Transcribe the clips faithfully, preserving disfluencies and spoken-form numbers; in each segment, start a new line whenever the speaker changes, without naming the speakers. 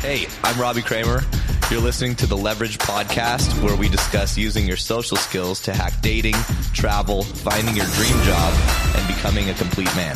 Hey, I'm Robbie Kramer. You're listening to the Leverage Podcast, where we discuss using your social skills to hack dating, travel, finding your dream job, and becoming a complete man.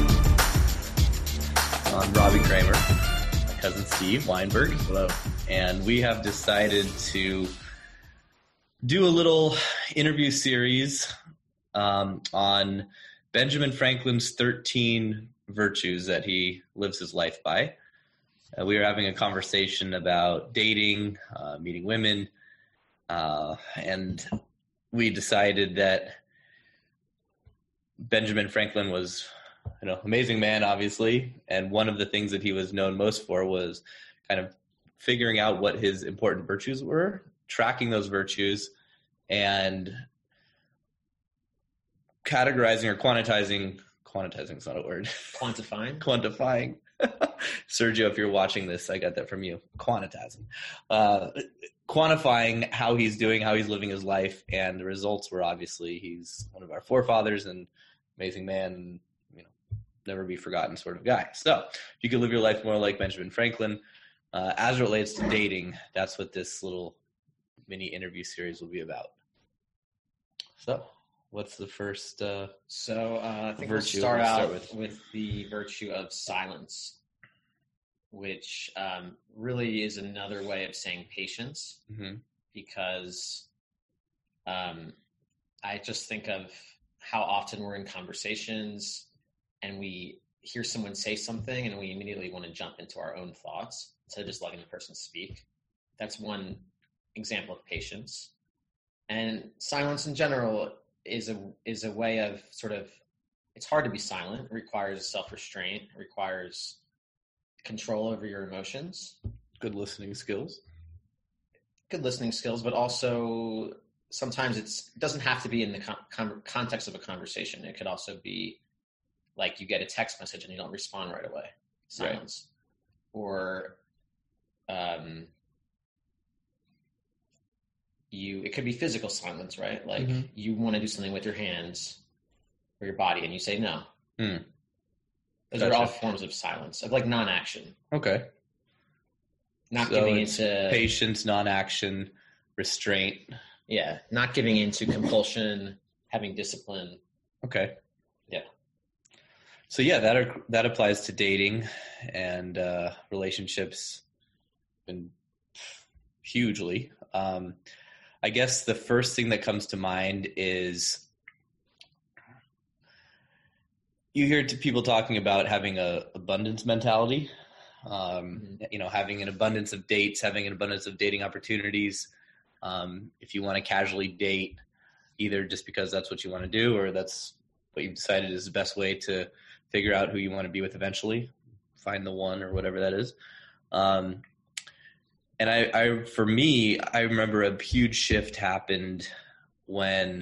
I'm Robbie Kramer, my cousin Steve Weinberg. Hello. And we have decided to do a little interview series um, on Benjamin Franklin's thirteen virtues that he lives his life by. Uh, we were having a conversation about dating, uh, meeting women, uh, and we decided that Benjamin Franklin was, you know, amazing man, obviously, and one of the things that he was known most for was kind of figuring out what his important virtues were, tracking those virtues, and categorizing or quantizing. Quantizing is not a word.
Quantifying.
Quantifying. Sergio, if you're watching this, I got that from you. Quantizing. Uh, quantifying how he's doing, how he's living his life, and the results were obviously he's one of our forefathers and amazing man, and, you know, never be forgotten sort of guy. So if you could live your life more like Benjamin Franklin, uh, as it relates to dating, that's what this little mini interview series will be about. So what's the first uh,
So uh, I think we'll
virtue
start
we'll start
out
with?
with the virtue of silence, which um, really is another way of saying patience,
Mm-hmm.
because um, I just think of how often we're in conversations and we hear someone say something and we immediately want to jump into our own thoughts instead of just letting the person speak. That's one example of patience. And silence in general is a is a way of sort of, it's hard to be silent. It requires self-restraint. It requires control over your emotions.
Good listening skills.
Good listening skills, but also sometimes it's, it doesn't have to be in the con- con- context of a conversation. It could also be like you get a text message and you don't respond right away. Silence. Right. Or um, you, it could be physical silence, right? Like mm-hmm. you want to do something with your hands or your body and you say no.
Mm.
Those
Gotcha.
are all forms of silence, of like non-action.
Okay.
Not
so
giving
it's
into
patience, non-action, restraint.
Yeah. Not giving into compulsion, having discipline.
Okay.
Yeah.
So yeah, that are, that applies to dating and uh, relationships and hugely. Um, I guess the first thing that comes to mind is you hear to people talking about having a abundance mentality, um, mm-hmm. you know, having an abundance of dates, having an abundance of dating opportunities. Um, if you want to casually date, either just because that's what you want to do or that's what you've decided is the best way to figure out who you want to be with eventually, find the one or whatever that is. Um, and I, I, for me, I remember a huge shift happened when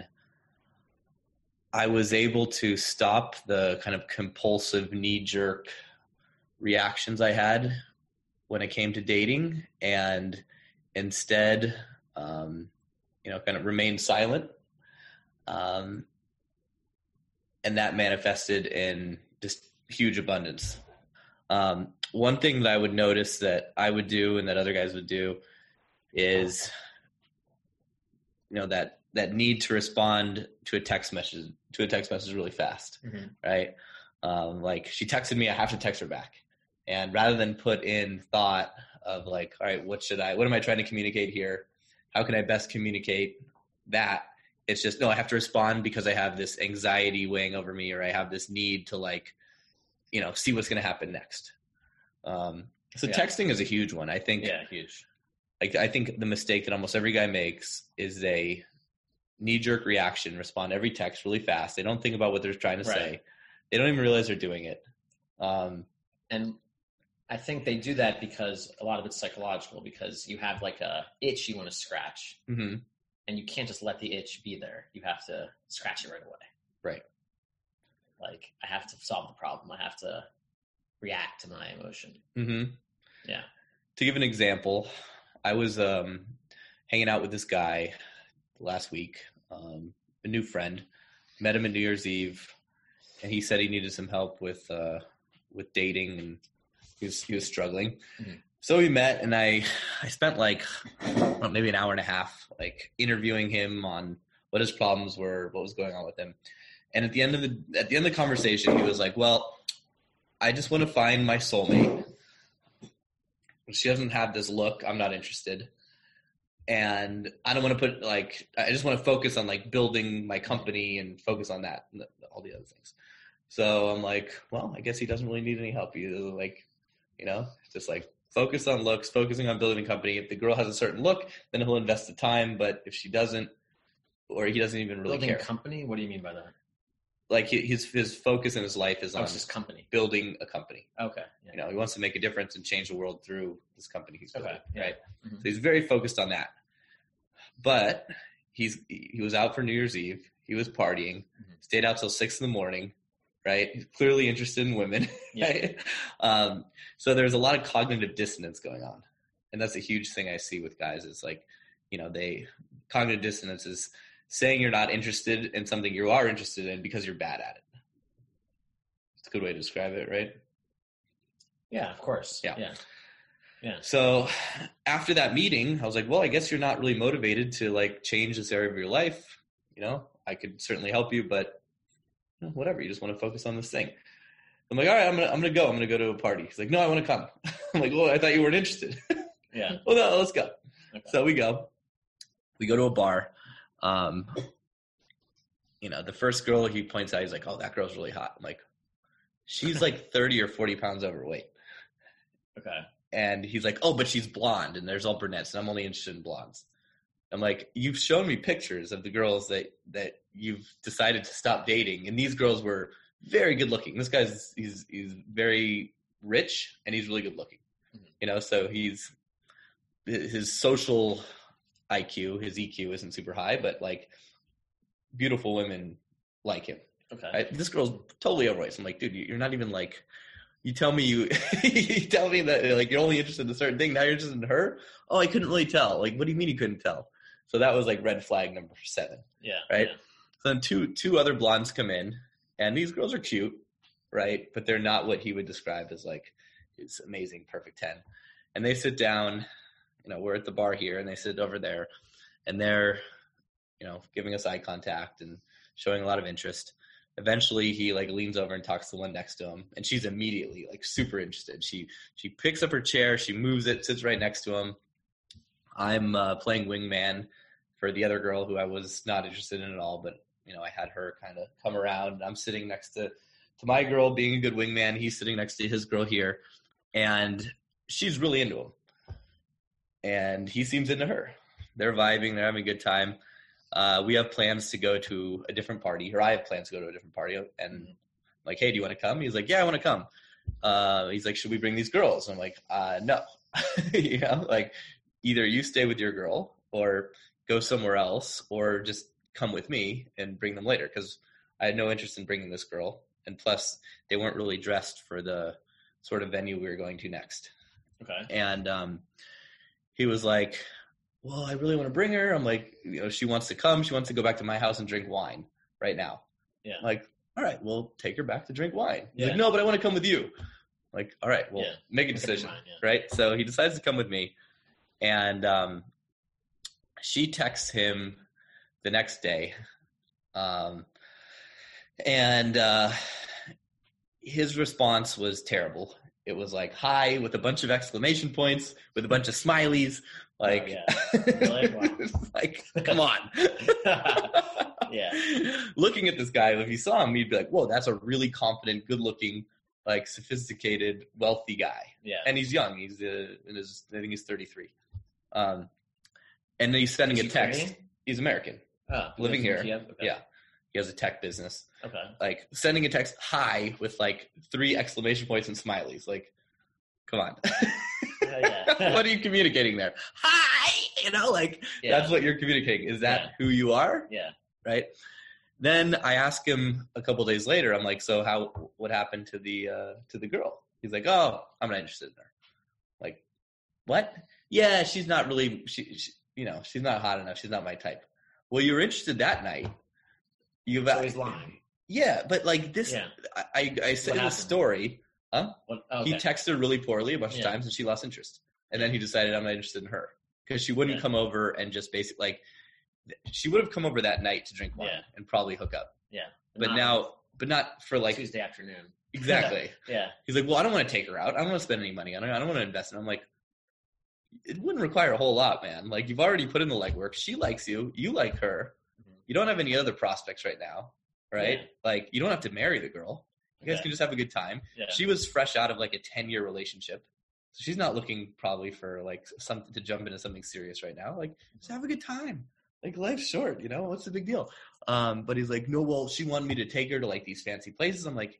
I was able to stop the kind of compulsive knee-jerk reactions I had when it came to dating and instead, um, you know, kind of remain silent. Um, and that manifested in just huge abundance. Um, one thing that I would notice that I would do and that other guys would do is, you know, that, that need to respond to a text message, to a text message really fast, mm-hmm. right? Um, like she texted me, I have to text her back. And rather than put in thought of like, all right, what should I, what am I trying to communicate here? How can I best communicate that? It's just, no, I have to respond because I have this anxiety weighing over me, or I have this need to like, you know, see what's going to happen next. Um, so yeah. Texting is a huge one. I think,
yeah, huge.
Like, I think the mistake that almost every guy makes is they knee-jerk reaction, respond to every text really fast. They don't think about what they're trying to right. say. They don't even realize they're doing it. Um,
and I think they do that because a lot of it's psychological, because you have like a itch you want to scratch,
mm-hmm.
and you can't just let the itch be there. You have to scratch it right away.
Right.
Like, I have to solve the problem. I have to react to my emotion.
Mm-hmm.
Yeah.
To give an example, I was um, hanging out with this guy last week, um, a new friend, met him at New Year's Eve, and he said he needed some help with uh, with dating, and he was, he was struggling.
Mm-hmm.
So we met, and I, I spent like well, maybe an hour and a half, like interviewing him on what his problems were, what was going on with him. And at the end of the at the end of the conversation, he was like, "Well, I just want to find my soulmate. She doesn't have this look. I'm not interested, and I don't want to put like I just want to focus on like building my company and focus on that and all the other things." So I'm like, "Well, I guess he doesn't really need any help. Either like, you know, just like." Focus on looks, focusing on building a company. If the girl has a certain look, then he'll invest the time. But if she doesn't, or he doesn't even really
building
care.
Company? What do you mean by that?
Like his his focus in his life is
oh,
on
it's his company,
building a company.
Okay, yeah.
You know, he wants to make a difference and change the world through this company he's building.
Okay, yeah.
Right.
Mm-hmm.
So he's very focused on that. But he's he was out for New Year's Eve. He was partying. Mm-hmm. Stayed out till six in the morning. Right, he's clearly interested in women.
Yeah.
Right? Um, so there's a lot of cognitive dissonance going on, and that's a huge thing I see with guys. Is like, you know, they cognitive dissonance is saying you're not interested in something you are interested in because you're bad at it. It's a good way to describe it, right?
Yeah, of course.
Yeah,
yeah, yeah.
So after that meeting, I was like, well, I guess you're not really motivated to like change this area of your life. You know, I could certainly help you, but whatever, you just want to focus on this thing. I'm like, all right, I'm gonna I'm gonna go. I'm gonna go to a party. He's like, no, I want to come. I'm like, well, I thought you weren't interested.
Yeah.
Well, no, let's go.
Okay.
So we go. We go to a bar. Um, you know, the first girl he points out, he's like, oh, that girl's really hot. I'm like, she's like thirty or forty pounds overweight.
Okay.
And he's like, oh, but she's blonde, and there's all brunettes, and I'm only interested in blondes. I'm like, you've shown me pictures of the girls that, that you've decided to stop dating, and these girls were very good looking. This guy's he's he's very rich, and he's really good looking. Mm-hmm. You know, so he's his social I Q, his E Q isn't super high, but like beautiful women like him.
Okay,
right? This girl's totally overweight. So I'm like, dude, you're not even like. You tell me you, you tell me that like you're only interested in a certain thing. Now you're interested in her. Oh, I couldn't really tell. Like, what do you mean you couldn't tell? So that was like red flag number seven.
Yeah.
Right.
Yeah.
So then two two other blondes come in, and these girls are cute, right? But they're not what he would describe as like his amazing perfect ten. And they sit down. You know, we're at the bar here, and they sit over there, and they're, you know, giving us eye contact and showing a lot of interest. Eventually, he like leans over and talks to the one next to him, and she's immediately like super interested. She she picks up her chair, she moves it, sits right next to him. I'm uh, playing wingman for the other girl who I was not interested in at all, but you know I had her kind of come around. And I'm sitting next to to my girl, being a good wingman. He's sitting next to his girl here, and she's really into him, and he seems into her. They're vibing, they're having a good time. Uh, we have plans to go to a different party, or I have plans to go to a different party. And I'm like, hey, do you want to come? He's like, yeah, I want to come. Uh, he's like, should we bring these girls? I'm like, uh, no. You know, like either you stay with your girl or go somewhere else, or just come with me and bring them later. Because I had no interest in bringing this girl. And plus, they weren't really dressed for the sort of venue we were going to next.
Okay.
And um, he was like, well, I really want to bring her. I'm like, you know, she wants to come. She wants to go back to my house and drink wine right now.
Yeah.
I'm like, all right, well, take her back to drink wine. He's
yeah.
like, no, but I want to come with you. I'm like, all right, well,
yeah.
make a decision,
mind, yeah.
right? So he decides to come with me. And um, she texts him the next day. Um, and uh, his response was terrible. It was like, hi, with a bunch of exclamation points, with a bunch of smileys. Like,
oh, yeah. Really? Wow.
Like, come on.
Yeah.
Looking at this guy, if you saw him, you'd be like, whoa, that's a really confident, good-looking, like, sophisticated, wealthy guy.
Yeah.
And he's young. He's uh, in his, I think he's thirty-three. Um, and then he's sending
Is
a
he
text.
Korean?
He's American.
Oh,
living here.
Okay.
Yeah. He has a tech business.
Okay.
Like, sending a text, hi, with, like, three exclamation points and smileys. Like, come on.
Yeah.
What are you communicating there? Hi! You know, like,
yeah.
that's what you're communicating. Is that yeah. who you are?
Yeah.
Right? Then I ask him a couple days later, I'm like, so how, what happened to the, uh, to the girl? He's like, oh, I'm not interested in her. Like, what? Yeah, she's not really, she, she you know, she's not hot enough. She's not my type. Well, you were interested that night. You've
so he's lying.
Yeah, but like this, yeah. I, I, I said the story. Huh?
What, oh, okay.
He texted her really poorly a bunch
yeah.
of times, and she lost interest. And then he decided I'm not interested in her because she wouldn't
yeah.
come over and just basically like, she would have come over that night to drink wine
yeah.
and probably hook up.
Yeah.
But not now, but not for like
Tuesday afternoon.
Exactly.
yeah.
He's like, well, I don't want to take her out. I don't want to spend any money on her. I don't want to invest in her. I'm like, it wouldn't require a whole lot, man. Like, you've already put in the legwork. She likes you. You like her. Mm-hmm. You don't have any other prospects right now, right? Yeah. Like, you don't have to marry the girl. You guys yeah. can just have a good time. Yeah. She was fresh out of like a ten-year relationship. So she's not looking probably for like something to jump into something serious right now. Like, just have a good time. Like, life's short, you know? What's the big deal? Um, but he's like, no, well, she wanted me to take her to like these fancy places. I'm like,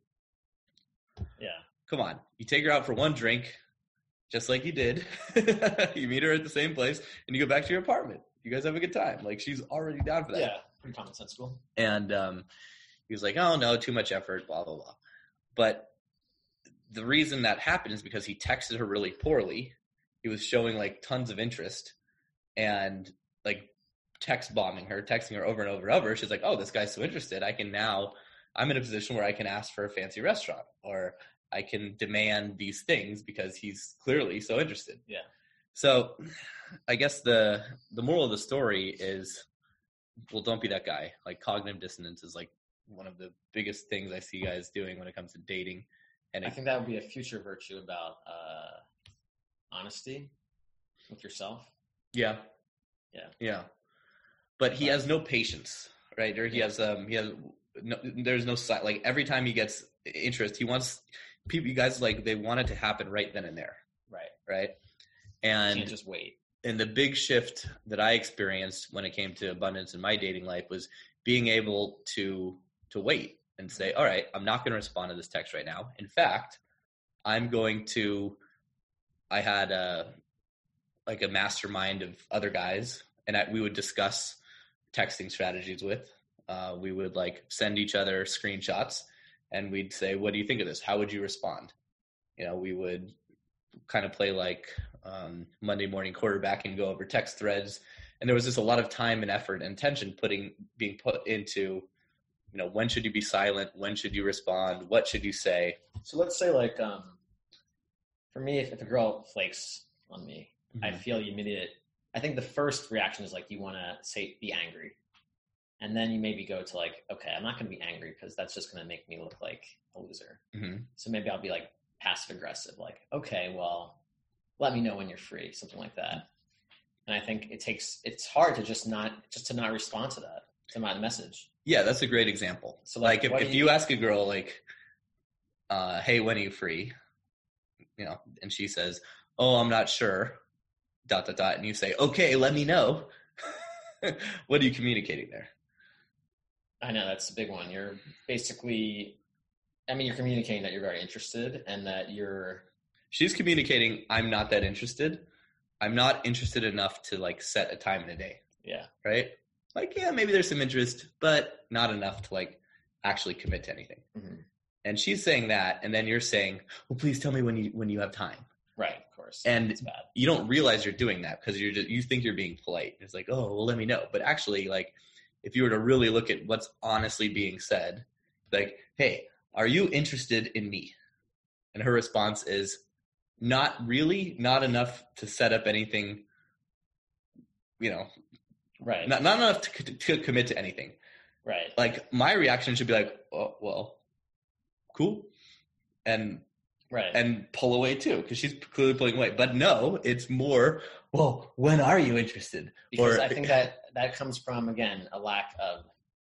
yeah,
come on. You take her out for one drink, just like you did. You meet her at the same place, and you go back to your apartment. You guys have a good time. Like, she's already down for that.
Yeah, pretty commonsensical.
And um, he was like, oh, no, too much effort, blah, blah, blah. But the reason that happened is because he texted her really poorly. He was showing, like, tons of interest and, like, text bombing her, texting her over and over and over. She's like, oh, this guy's so interested. I can now – I'm in a position where I can ask for a fancy restaurant, or I can demand these things because he's clearly so interested.
Yeah.
So I guess the the moral of the story is, well, don't be that guy. Like, cognitive dissonance is like one of the biggest things I see guys doing when it comes to dating. And
I
it,
think that would be a future virtue about uh, honesty with yourself.
Yeah.
Yeah.
Yeah. But he has no patience, right? Or he yeah. has um he has no, there's no side. Like, every time he gets interest, he wants people. You guys like they want it to happen right then and there.
Right.
Right. And
you can't just wait.
And the big shift that I experienced when it came to abundance in my dating life was being able to to wait and say, all right, I'm not going to respond to this text right now. In fact, I'm going to. I had a like a mastermind of other guys, and I, we would discuss texting strategies with. Uh, we would like send each other screenshots, and we'd say, what do you think of this? How would you respond? You know, we would kind of play like um, Monday morning quarterback and go over text threads. And there was just a lot of time and effort and attention putting being put into, you know, when should you be silent? When should you respond? What should you say?
So let's say like, um, for me, if, if a girl flakes on me, mm-hmm. I feel immediate. I think the first reaction is like, you want to say, be angry. And then you maybe go to like, okay, I'm not going to be angry because that's just going to make me look like a loser.
Mm-hmm.
So maybe I'll be like passive aggressive, like, okay, well, let me know when you're free, something like that. And I think it takes, it's hard to just not, just to not respond to that, to my message.
Yeah, that's a great example. So like, like if, if you, you ask a girl like, uh, hey, when are you free? You know, and she says, oh, I'm not sure, dot, dot, dot. And you say, okay, let me know. What are you communicating there?
I know that's a big one. You're basically, I mean, you're communicating that you're very interested and that you're.
She's communicating, I'm not that interested. I'm not interested enough to like set a time in a day.
Yeah.
Right? Like, yeah, maybe there's some interest, but not enough to like actually commit to anything.
Mm-hmm.
And she's saying that, and then you're saying, well, please tell me when you when you have time.
Right, of course.
And you don't realize you're doing that because you're just, you think you're being polite. It's like, oh, well, let me know. But actually, like, if you were to really look at what's honestly being said, like, hey, are you interested in me? And her response is, not really, not enough to set up anything, you know,
right?
Not, not enough to, to commit to anything.
Right.
Like, my reaction should be like, oh, well, cool. And
right.
And pull away too, because she's clearly pulling away. But no, it's more, well, when are you interested?
Because
or,
I think that that comes from, again, a lack of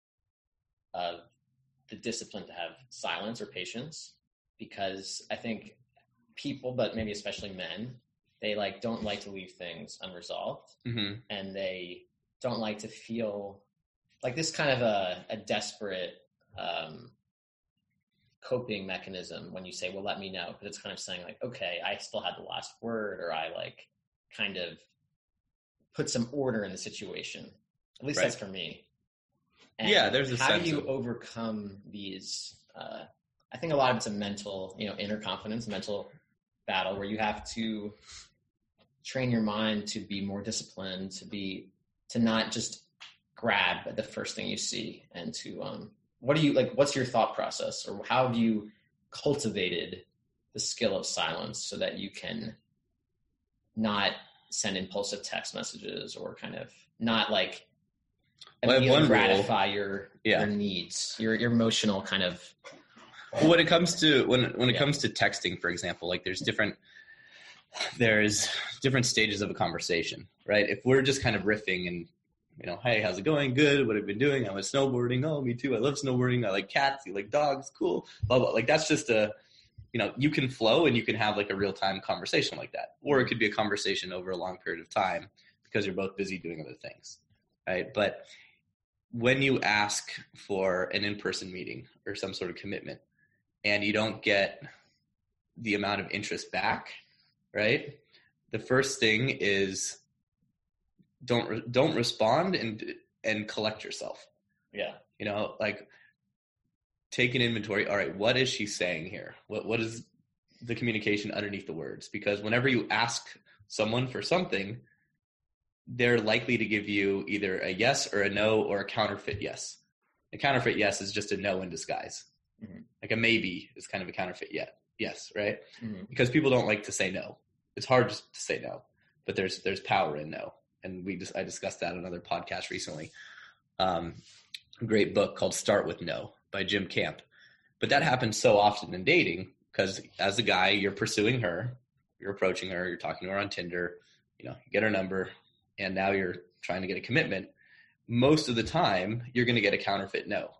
of the discipline to have silence or patience. Because I think people, but maybe especially men, they like don't like to leave things unresolved,
mm-hmm.
and they don't like to feel like this kind of a, a desperate um, coping mechanism when you say, well, let me know. Because it's kind of saying like, okay, I still had the last word, or I like kind of put some order in the situation. At least
right.
that's for me. And
yeah, there's a
how
sense
do you
of...
overcome these? Uh, I think a lot of it's a mental, you know, inner confidence, mental battle where you have to train your mind to be more disciplined, to be, to not just grab at the first thing you see, and to, um, what do you, like, what's your thought process, or how have you cultivated the skill of silence so that you can not send impulsive text messages or kind of not like
Well, I have one
gratify
rule.
your
Yeah.
your needs, your your emotional kind of.
Well, when it comes to when when it
Yeah.
comes to texting, for example, like there's different there's different stages of a conversation, right? If we're just kind of riffing and, you know, hey, how's it going? Good. What have you been doing? I went snowboarding. Oh, me too. I love snowboarding. I like cats. You like dogs. Cool. Blah blah. Like that's just a, you know, you can flow and you can have like a real time conversation like that, or it could be a conversation over a long period of time because you're both busy doing other things, right? But when you ask for an in-person meeting or some sort of commitment and you don't get the amount of interest back, right? The first thing is don't don't respond and and collect yourself.
Yeah.
You know, like take an inventory. All right, what is she saying here? What what is the communication underneath the words? Because whenever you ask someone for something, they're likely to give you either a yes or a no or a counterfeit yes. A counterfeit yes is just a no in disguise. Mm-hmm. Like a maybe is kind of a counterfeit yet. Yes, right? Mm-hmm. Because people don't like to say no. It's hard to say no, but there's there's power in no. And we just I discussed that on another podcast recently. Um, a great book called Start With No by Jim Camp. But that happens so often in dating because as a guy, you're pursuing her, you're approaching her, you're talking to her on Tinder, you know, you get her number, and now you're trying to get a commitment. Most of the time, you're going to get a counterfeit no.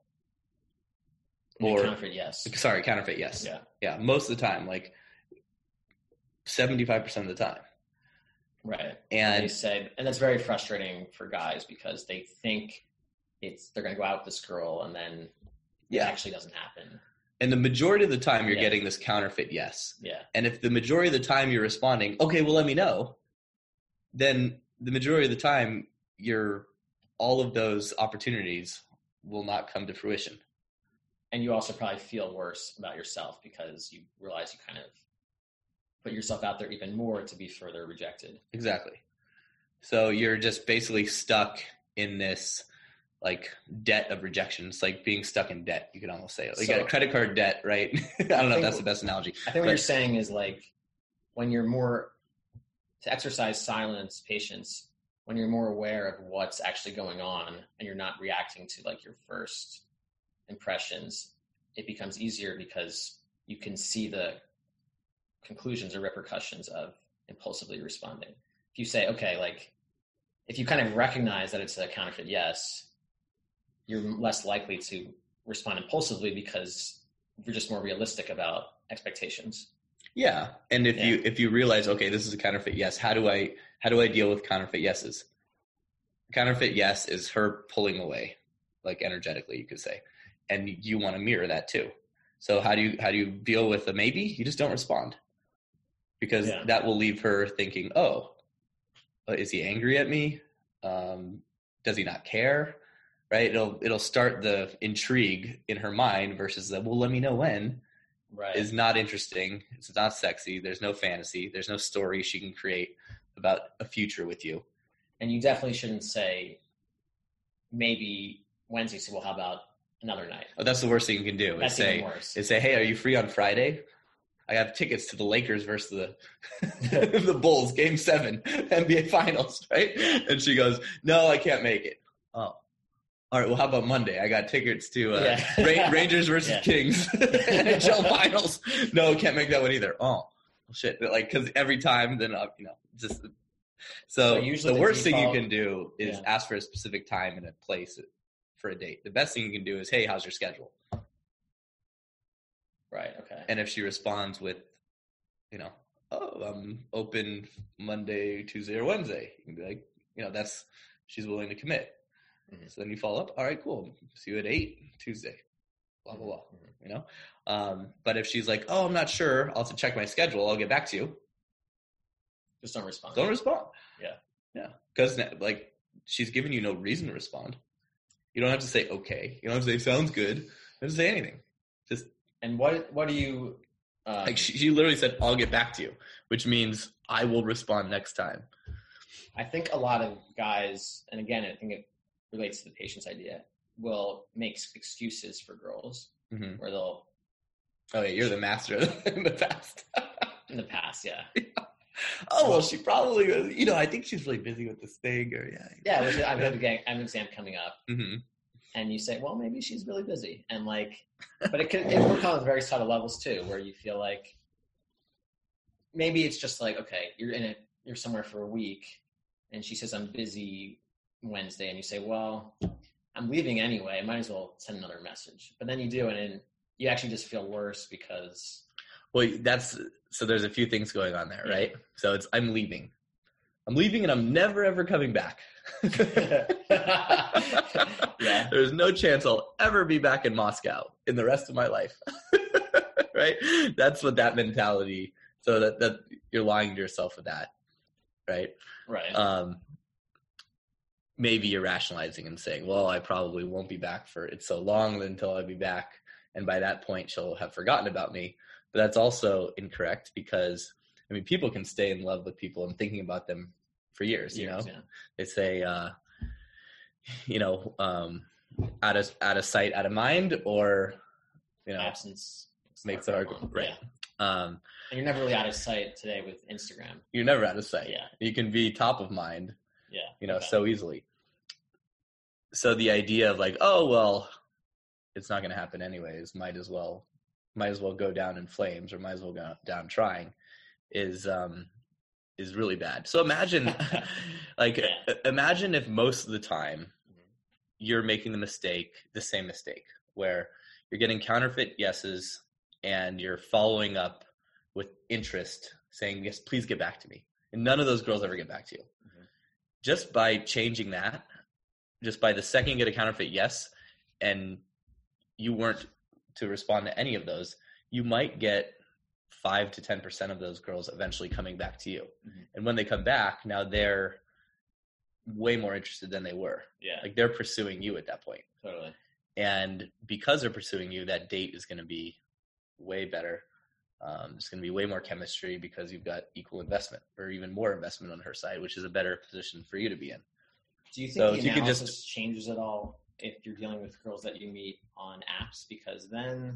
Or counterfeit yes.
Sorry, counterfeit yes.
Yeah.
Yeah, most of the time, like seventy-five percent of the time.
Right.
And
they say, and that's very frustrating for guys because they think it's they're going to go out with this girl and then
yeah.
it actually doesn't happen.
And the majority of the time you're
yeah.
getting this counterfeit yes.
Yeah.
And if the majority of the time you're responding, okay, well, let me know, then the majority of the time you're all of those opportunities will not come to fruition.
And you also probably feel worse about yourself because you realize you kind of put yourself out there even more to be further rejected.
Exactly. So you're just basically stuck in this like debt of rejection. It's like being stuck in debt. You could almost say it. Like so, you got a credit card debt, right? I don't know if that's the best analogy.
I think what but, you're saying is like when you're more to exercise silence, patience, when you're more aware of what's actually going on and you're not reacting to like your first impressions, it becomes easier because you can see the conclusions or repercussions of impulsively responding. If you say, okay, like if you kind of recognize that it's a counterfeit yes, you're less likely to respond impulsively because you're just more realistic about expectations.
Yeah. And if yeah. you if you realize, okay, this is a counterfeit yes, how do I how do I deal with counterfeit yeses? Counterfeit yes is her pulling away, like energetically, you could say. And you want to mirror that too. So how do you how do you deal with a maybe? You just don't respond. Because yeah. that will leave her thinking, oh, is he angry at me? Um, does he not care? Right? It'll it'll start the intrigue in her mind versus the, well, let me know when.
Right.
Is not interesting. It's not sexy. There's no fantasy. There's no story she can create about a future with you.
And you definitely shouldn't say maybe Wednesday. So, well, how about another night?
Oh, that's the worst thing you can do.
That's
is say,
even worse.
Is say, hey, are you free on Friday? I have tickets to the Lakers versus the the Bulls, Game Seven, N B A Finals, right? And she goes, "No, I can't make it." Oh, all right. Well, how about Monday? I got tickets to uh,
yeah.
Ra- Rangers versus yeah. Kings N H L Finals. No, can't make that one either. Oh, well, shit! Like, because every time, then uh, you know, just so, so usually the, the worst default, thing you can do is yeah. ask for a specific time and a place for a date. The best thing you can do is, "Hey, how's your schedule?"
Right. Okay.
And if she responds with, you know, oh, I'm open Monday, Tuesday, or Wednesday, you can be like, you know, that's, she's willing to commit. Mm-hmm. So then you follow up. All right, cool. See you at eight Tuesday, blah, blah, blah, mm-hmm. you know? Um, but if she's like, oh, I'm not sure, I'll have to check my schedule, I'll get back to you.
Just don't respond.
Don't respond.
Yeah.
Yeah. Because like she's giving you no reason to respond. You don't have to say, okay. You don't have to say, sounds good. You don't have to say anything. Just,
And what what do you um,
like? She, she literally said, "I'll get back to you," which means I will respond next time.
I think a lot of guys, and again, I think it relates to the patience idea, will make excuses for girls mm-hmm. where they'll.
Oh yeah, you're the master in the past.
In the past, yeah.
Oh, well, she probably, you know, I think she's really busy with this thing, or yeah.
Yeah, which I have an exam coming up,
mm-hmm.
and you say, well, maybe she's really busy, and like, but it can it work on very subtle levels too, where you feel like maybe it's just like, okay, you're in it, you're somewhere for a week, and she says, I'm busy Wednesday, and you say, well, I'm leaving anyway, I might as well send another message. But then you do, and then you actually just feel worse because.
Well, that's, so there's a few things going on there, right? Yeah. So it's, I'm leaving. I'm leaving and I'm never, ever coming back.
Yeah.
There's no chance I'll ever be back in Moscow in the rest of my life. Right? That's what that mentality, so that, that you're lying to yourself with that. Right?
Right.
Um, maybe you're rationalizing and saying, well, I probably won't be back for, it's so long until I'll be back. And by that point, she'll have forgotten about me. But that's also incorrect because, I mean, people can stay in love with people and thinking about them for years, you
years
know?
Yeah.
They say, uh, you know, um, out of, out of sight, out of mind, or, you know,
absence
makes the heart go, right.
Yeah.
Um,
and you're never really out of sight today with Instagram.
You're never out of sight.
Yeah.
You can be top of mind,
yeah,
you know,
okay.
so easily. So the idea of like, oh, well, it's not going to happen anyways, might as well, might as well go down in flames, or might as well go down trying, is, um, is really bad. So imagine, like,
yeah.
imagine if most of the time mm-hmm. you're making the mistake, the same mistake, where you're getting counterfeit yeses and you're following up with interest, saying, yes, please get back to me. And none of those girls ever get back to you. Mm-hmm. Just by changing that, just by the second you get a counterfeit yes, and you weren't to respond to any of those, you might get five to ten percent of those girls eventually coming back to you. Mm-hmm. And when they come back, now they're way more interested than they were.
Yeah.
Like they're pursuing you at that point.
Totally.
And because they're pursuing you, that date is going to be way better. Um, it's going to be way more chemistry because you've got equal investment, or even more investment on her side, which is a better position for you to be in.
Do you think
so
the
you
analysis
can just,
changes at all if you're dealing with girls that you meet on apps? Because then,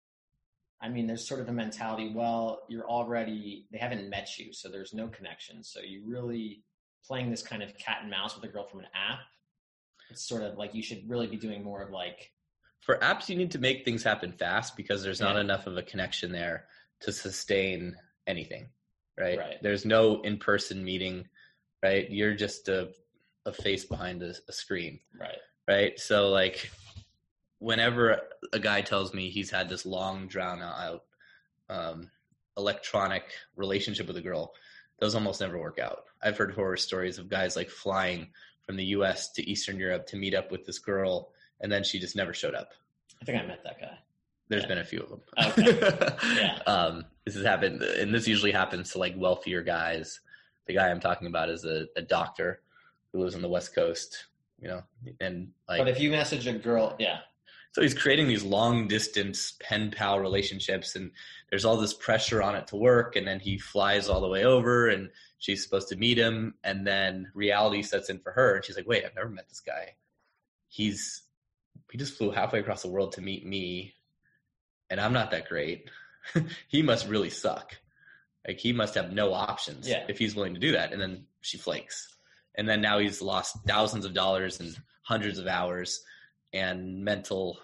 I mean, there's sort of a mentality, well, you're already, they haven't met you, so there's no connection. So you really playing this kind of cat and mouse with a girl from an app. It's sort of like you should really be doing more of like.
For apps, you need to make things happen fast because there's not
yeah.
enough of a connection there to sustain anything, right?
Right.
There's no in-person meeting, right? You're just a, a face behind a, a screen.
Right.
Right. So like whenever a guy tells me he's had this long drawn out um, electronic relationship with a girl, those almost never work out. I've heard horror stories of guys like flying from the U S to Eastern Europe to meet up with this girl, and then she just never showed up.
I think I met that guy.
There's
yeah.
been a few of them.
Okay. Yeah.
um, this has happened, and this usually happens to like wealthier guys. The guy I'm talking about is a, a doctor who lives on the West Coast, you know, and like.
But if you message a girl, yeah.
So he's creating these long distance pen pal relationships, and there's all this pressure on it to work. And then he flies all the way over, and she's supposed to meet him. And then reality sets in for her, and she's like, "Wait, I've never met this guy. He's he just flew halfway across the world to meet me, and I'm not that great. He must really suck. Like he must have no options
yeah.
if he's willing to do that." And then she flakes, and then now he's lost thousands of dollars and hundreds of hours and mental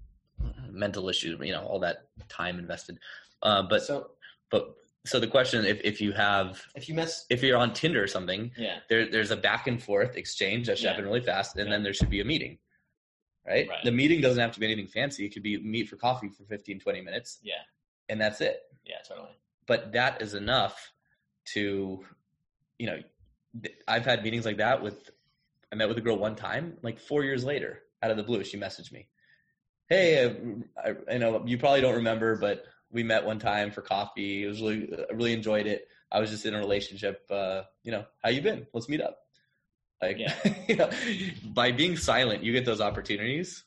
mental issues, you know, all that time invested. Uh, but
so,
but so the question, if, if you have,
if you miss,
if you're on Tinder or something,
yeah,
there, there's a back and forth exchange that should
yeah.
happen really fast. And
yeah.
then there should be a meeting, right?
right?
The meeting doesn't have to be anything fancy. It could be meet for coffee for fifteen, twenty minutes.
Yeah.
And that's it.
Yeah, totally.
But that is enough to, you know, I've had meetings like that with, I met with a girl one time, like four years later, out of the blue, she messaged me. Hey, I, I, I know you probably don't remember, but we met one time for coffee. It was really, I really enjoyed it. I was just in a relationship. Uh, you know, how you been? Let's meet up. Like,
yeah.
you know, by being silent, you get those opportunities.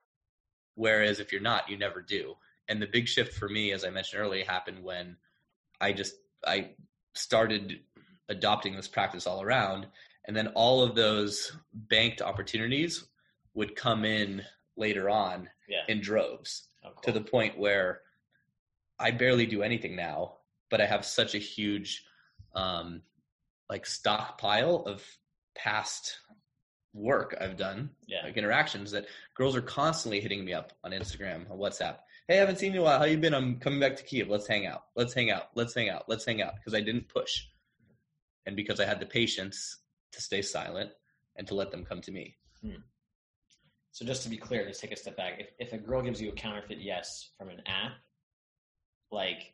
Whereas if you're not, you never do. And the big shift for me, as I mentioned earlier, happened when I just, I started adopting this practice all around. And then all of those banked opportunities would come in later on
yeah.
in droves
oh, cool.
to the point where I barely do anything now, but I have such a huge um, like stockpile of past work I've done,
yeah.
like interactions that girls are constantly hitting me up on Instagram, on WhatsApp. Hey, I haven't seen you in a while. How you been? I'm coming back to Kiev. Let's hang out. Let's hang out. Let's hang out. Let's hang out. Because I didn't push. And because I had the patience to stay silent and to let them come to me.
Hmm. So just to be clear, just take a step back. If, if a girl gives you a counterfeit yes from an app, like,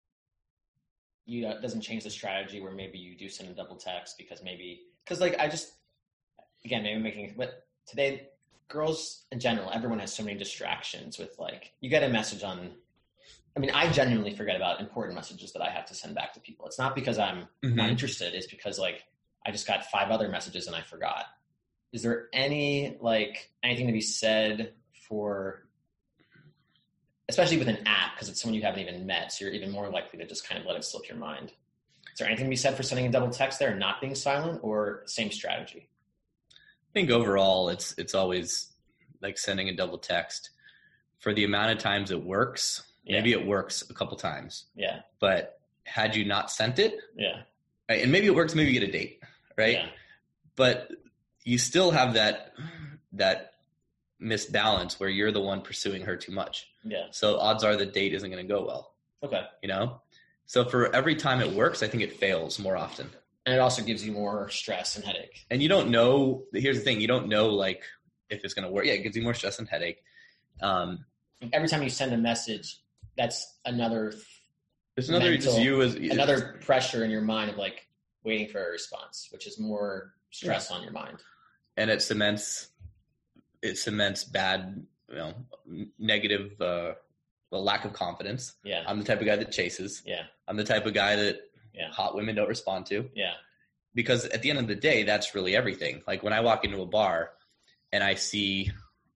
you uh, doesn't change the strategy where maybe you do send a double text because maybe, because like I just, again, maybe making, but today, girls in general, everyone has so many distractions with like, you get a message on, I mean, I genuinely forget about important messages that I have to send back to people. It's not because I'm mm-hmm. not interested. It's because like, I just got five other messages and I forgot. Is there any, like, anything to be said for, especially with an app, because it's someone you haven't even met, so you're even more likely to just kind of let it slip your mind. Is there anything to be said for sending a double text there and not being silent, or same strategy?
I think overall it's it's always like sending a double text. For the amount of times it works, yeah. maybe it works a couple times.
Yeah.
But had you not sent it,
yeah.
right, and maybe it works, maybe you get a date, right?
Yeah.
But you still have that that misbalance where you're the one pursuing her too much.
Yeah.
So odds are the date isn't going to go well.
Okay.
You know? So for every time it works, I think it fails more often.
And it also gives you more stress and headache.
And you don't know, here's the thing, you don't know like if it's going to work. Yeah, it gives you more stress and headache. Um,
every time you send a message, that's another
There's another mental, just you as
another pressure in your mind of like waiting for a response, which is more stress yeah. on your mind.
And it cements it cements bad, you know, negative, uh, well, lack of confidence.
Yeah.
I'm the type of guy that chases.
Yeah.
I'm the type of guy that
yeah.
hot women don't respond to.
Yeah.
Because at the end of the day, that's really everything. Like when I walk into a bar and I see,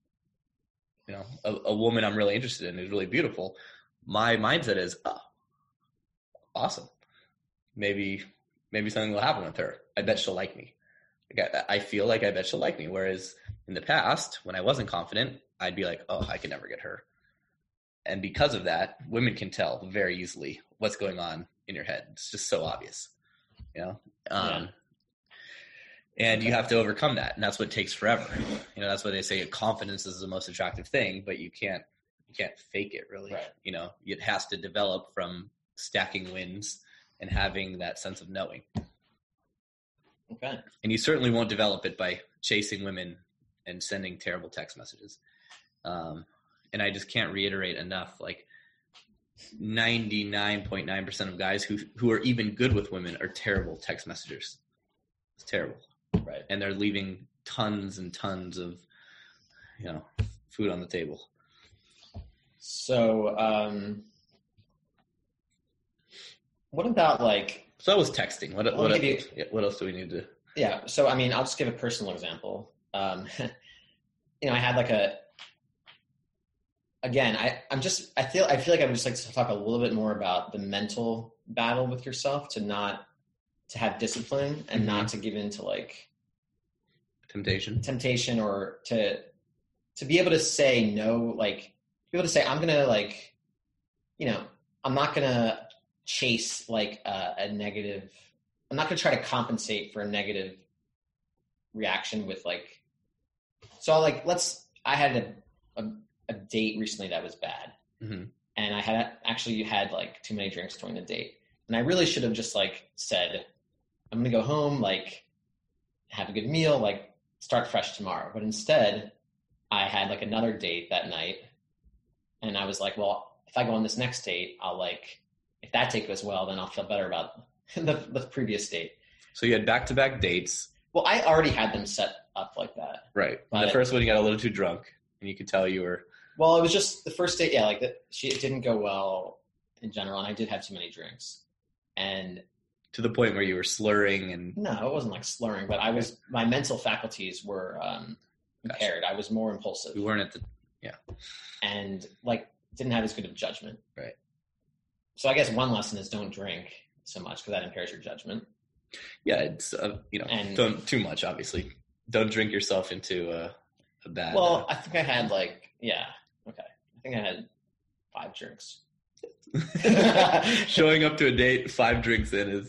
you know, a, a woman I'm really interested in who's really beautiful, my mindset is, oh, awesome. Maybe, maybe something will happen with her. I bet she'll like me. Like I, I feel like I bet she'll like me. Whereas in the past, when I wasn't confident, I'd be like, oh, I could never get her. And because of that, women can tell very easily what's going on in your head. It's just so obvious, you know? Um, yeah. And you have to overcome that. And that's what takes forever. You know, that's why they say confidence is the most attractive thing, but you can't, you can't fake it really.
Right.
You know, it has to develop from stacking wins and having that sense of knowing.
Okay.
And you certainly won't develop it by chasing women and sending terrible text messages. Um, and I just can't reiterate enough, like ninety-nine point nine percent of guys who who are even good with women are terrible text messengers. It's terrible.
Right.
And they're leaving tons and tons of, you know, food on the table.
So, um, what about like,
So that was texting. What what,
you,
else, what else do we need to?
Yeah. So I mean, I'll just give a personal example. Um, you know, I had like a. Again, I I'm just I feel I feel like I would just like to talk a little bit more about the mental battle with yourself to not to have discipline and mm-hmm. not to give in to like
temptation,
temptation, or to to be able to say no, like be able to say I'm gonna like, you know, I'm not gonna chase like a, a negative. I'm not going to try to compensate for a negative reaction with like, so like, let's, I had a, a, a date recently that was bad.
Mm-hmm.
And I had actually had like too many drinks during the date. And I really should have just like said, I'm going to go home, like have a good meal, like start fresh tomorrow. But instead I had like another date that night. And I was like, well, if I go on this next date, I'll like, if that date goes well, then I'll feel better about the, the previous date.
So you had back-to-back dates.
Well, I already had them set up like that.
Right. But the first one, you got a little too drunk, and you could tell you were...
Well, it was just the first date, yeah, like the, she, it didn't go well in general, and I did have too many drinks. And...
To the point where you were slurring and...
No, it wasn't like slurring, but I was... My mental faculties were um, impaired. Gotcha. I was more impulsive.
You weren't at the... Yeah.
And, like, didn't have as good of judgment.
Right.
So I guess one lesson is don't drink so much because that impairs your judgment.
Yeah, it's, uh, you know, and, don't too much, obviously. Don't drink yourself into a, a bad...
Well,
uh,
I think I had like, yeah, okay. I think I had five drinks.
Showing up to a date, five drinks in is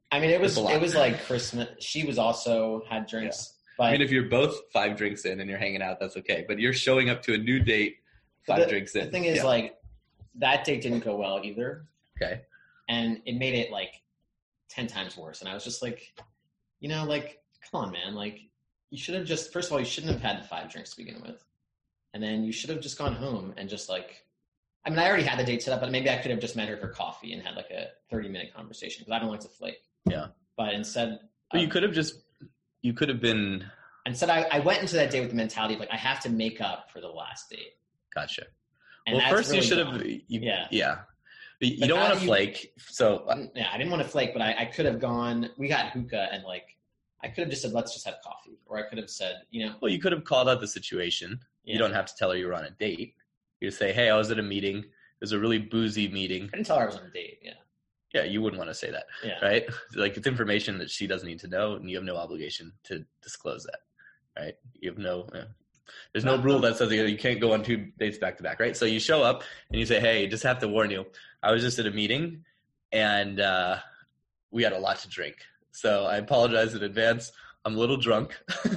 I mean, it was it was like Christmas. She was also had drinks. Yeah. But
I mean, if you're both five drinks in and you're hanging out, that's okay. But you're showing up to a new date five
the,
drinks in.
The thing is,
yeah.
like, that date didn't go well either.
Okay.
And it made it, like, ten times worse. And I was just like, you know, like, come on, man. Like, you should have just, first of all, you shouldn't have had the five drinks to begin with. And then you should have just gone home and just, like, I mean, I already had the date set up, but maybe I could have just met her for coffee and had, like, a thirty-minute conversation because I don't like to flake.
Yeah.
But instead...
But um, you could have just, you could have been...
Instead, I, I went into that day with the mentality of, like, I have to make up for the last date.
Gotcha.
And
well, first
really
you should
dumb.
have... You,
yeah.
Yeah. But you
but
don't want to
do you,
flake, so...
Yeah, I didn't want to flake, but I, I could have gone... We got hookah, and, like, I could have just said, let's just have coffee. Or I could have said, you know...
Well, you could have called out the situation. Yeah. You don't have to tell her you were on a date. You just say, hey, I was at a meeting. It was a really boozy meeting.
I didn't tell her I was on a date, yeah.
Yeah, you wouldn't want to say that,
yeah.
right? Like, it's information that she doesn't need to know, and you have no obligation to disclose that, right? You have no... Yeah. There's no rule that says you can't go on two dates back to back, right? So you show up, and you say, hey, just have to warn you, I was just at a meeting, and uh, we had a lot to drink. So I apologize in advance. I'm a little drunk.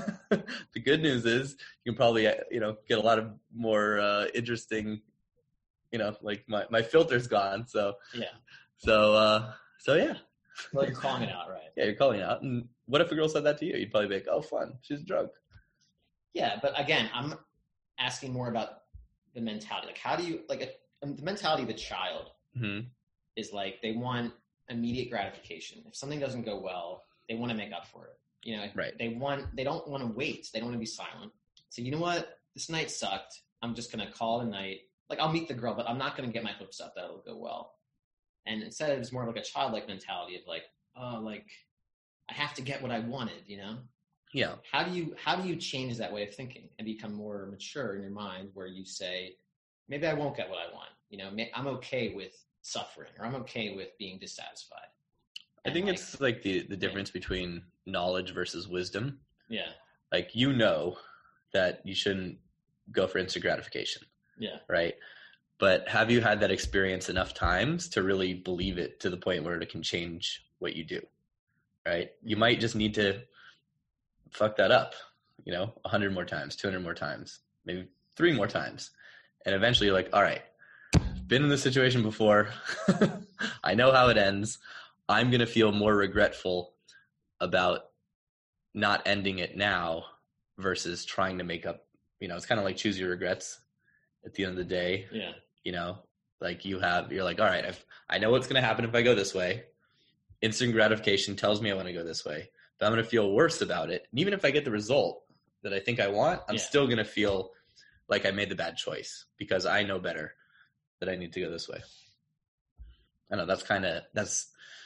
The good news is you can probably, you know, get a lot of more uh, interesting, you know, like my, my filter's gone. So,
yeah.
So, uh, so yeah.
Well, you're calling it out, right?
Yeah, you're calling it out. And what if a girl said that to you? You'd probably be like, oh, fun. She's drunk.
Yeah, but again, I'm asking more about the mentality. Like, how do you, like, a, the mentality of a child
mm-hmm.
is like they want immediate gratification. If something doesn't go well, they want to make up for it. You know,
right.
they want, they don't want to wait. They don't want to be silent. So, you know what? This night sucked. I'm just going to call it a night. Like, I'll meet the girl, but I'm not going to get my hopes up that it'll go well. And instead, it was more like a childlike mentality of like, oh, like, I have to get what I wanted, you know?
Yeah.
How do you, how do you change that way of thinking and become more mature in your mind where you say, maybe I won't get what I want. You know, I'm okay with suffering, or I'm okay with being dissatisfied.
And I think like, it's like the, the difference yeah. between knowledge versus wisdom.
Yeah.
Like, you know that you shouldn't go for instant gratification.
Yeah.
Right. But have you had that experience enough times to really believe it to the point where it can change what you do? Right. You might just need to fuck that up, you know, a hundred more times, two hundred more times, maybe three more times. And eventually you're like, all right, been in this situation before. I know how it ends. I'm going to feel more regretful about not ending it now versus trying to make up, you know, it's kind of like choose your regrets at the end of the day.
Yeah.
You know, like you have, you're like, all right, I've, I know what's going to happen if I go this way. Instant gratification tells me I want to go this way, but I'm going to feel worse about it. And even if I get the result that I think I want, I'm yeah. still going to feel like I made the bad choice because I know better that I need to go this way. I know that's kind of, that's,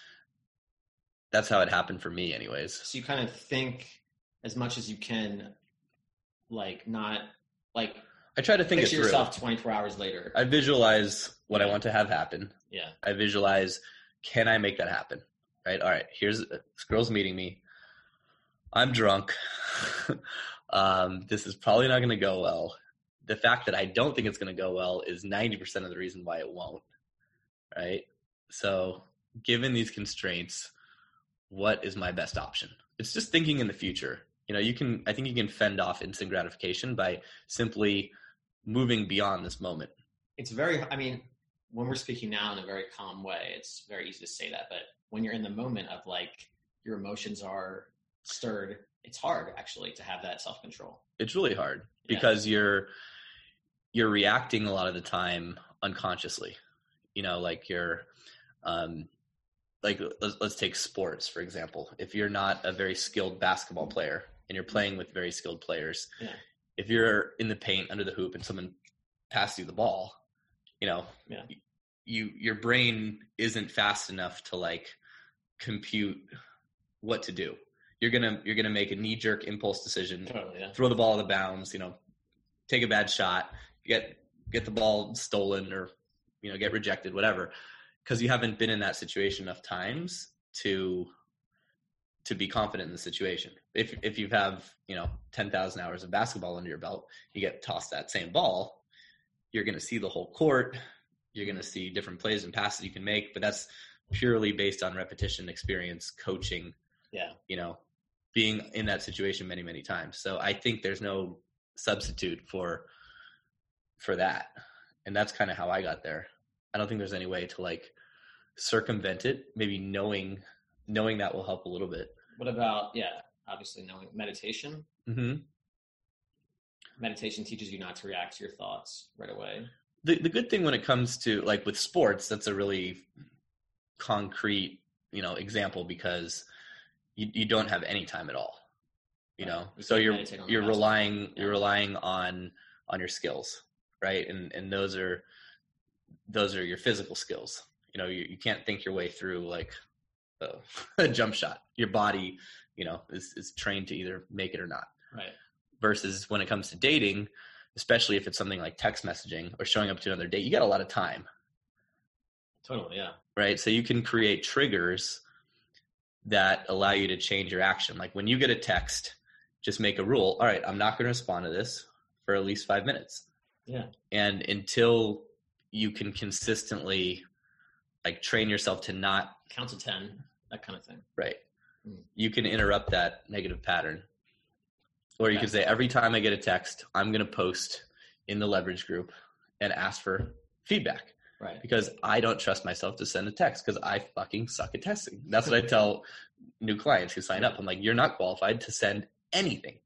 that's how it happened for me anyways.
So you kind of think as much as you can, like not like,
I try to think it through.
yourself twenty-four hours later.
I visualize what I want to have happen.
Yeah.
I visualize, can I make that happen? Right. All right. Here's this girl's meeting me. I'm drunk. um, this is probably not going to go well. The fact that I don't think it's going to go well is ninety percent of the reason why it won't. Right. So given these constraints, what is my best option? It's just thinking in the future. You know, you can, I think you can fend off instant gratification by simply moving beyond this moment.
It's very, I mean, when we're speaking now in a very calm way, it's very easy to say that. But when you're in the moment of like your emotions are stirred, it's hard actually to have that self-control.
It's really hard because yeah. you're, you're reacting a lot of the time unconsciously, you know, like you're, um, like let's, let's take sports, for example. If you're not a very skilled basketball player and you're playing with very skilled players,
yeah.
if you're in the paint under the hoop and someone passes you the ball, you know,
yeah.
you, your brain isn't fast enough to like compute what to do. You're going to, you're going to make a knee jerk impulse decision,
totally, yeah.
throw the ball out of bounds, you know, take a bad shot, get, get the ball stolen or, you know, get rejected, whatever. Because you haven't been in that situation enough times to to be confident in the situation. If if you have, you know, ten thousand hours of basketball under your belt, you get tossed that same ball, you're going to see the whole court. You're going to see different plays and passes you can make. But that's purely based on repetition, experience, coaching,
yeah,
you know, being in that situation many, many times. So I think there's no substitute for, for that. And that's kind of how I got there. I don't think there's any way to like circumvent it. Maybe knowing, knowing that will help a little bit.
What about, yeah, obviously knowing meditation?
Mm-hmm.
Meditation teaches you not to react to your thoughts right away.
The the good thing when it comes to like with sports, that's a really concrete, you know, example because you, you don't have any time at all, you know,
you
so you're, you're
the
relying,
yeah.
you're relying on, on your skills. Right. And, and those are, those are your physical skills. You know, you, you can't think your way through like a, a jump shot. Your body, you know, is, is trained to either make it or not.
Right.
Versus when it comes to dating, especially if it's something like text messaging or showing up to another date, you got a lot of time.
Totally, yeah.
Right? So you can create triggers that allow you to change your action. Like when you get a text, just make a rule. All right, I'm not going to respond to this for at least five minutes.
Yeah.
And until you can consistently like train yourself to not
count to ten, that kind of thing.
Right.
Mm.
You can interrupt that negative pattern. Or you
okay.
could say, every time I get a text, I'm going to post in the leverage group and ask for feedback.
Right.
Because I don't trust myself to send a text because I fucking suck at texting. That's what I tell new clients who sign up. I'm like, you're not qualified to send anything.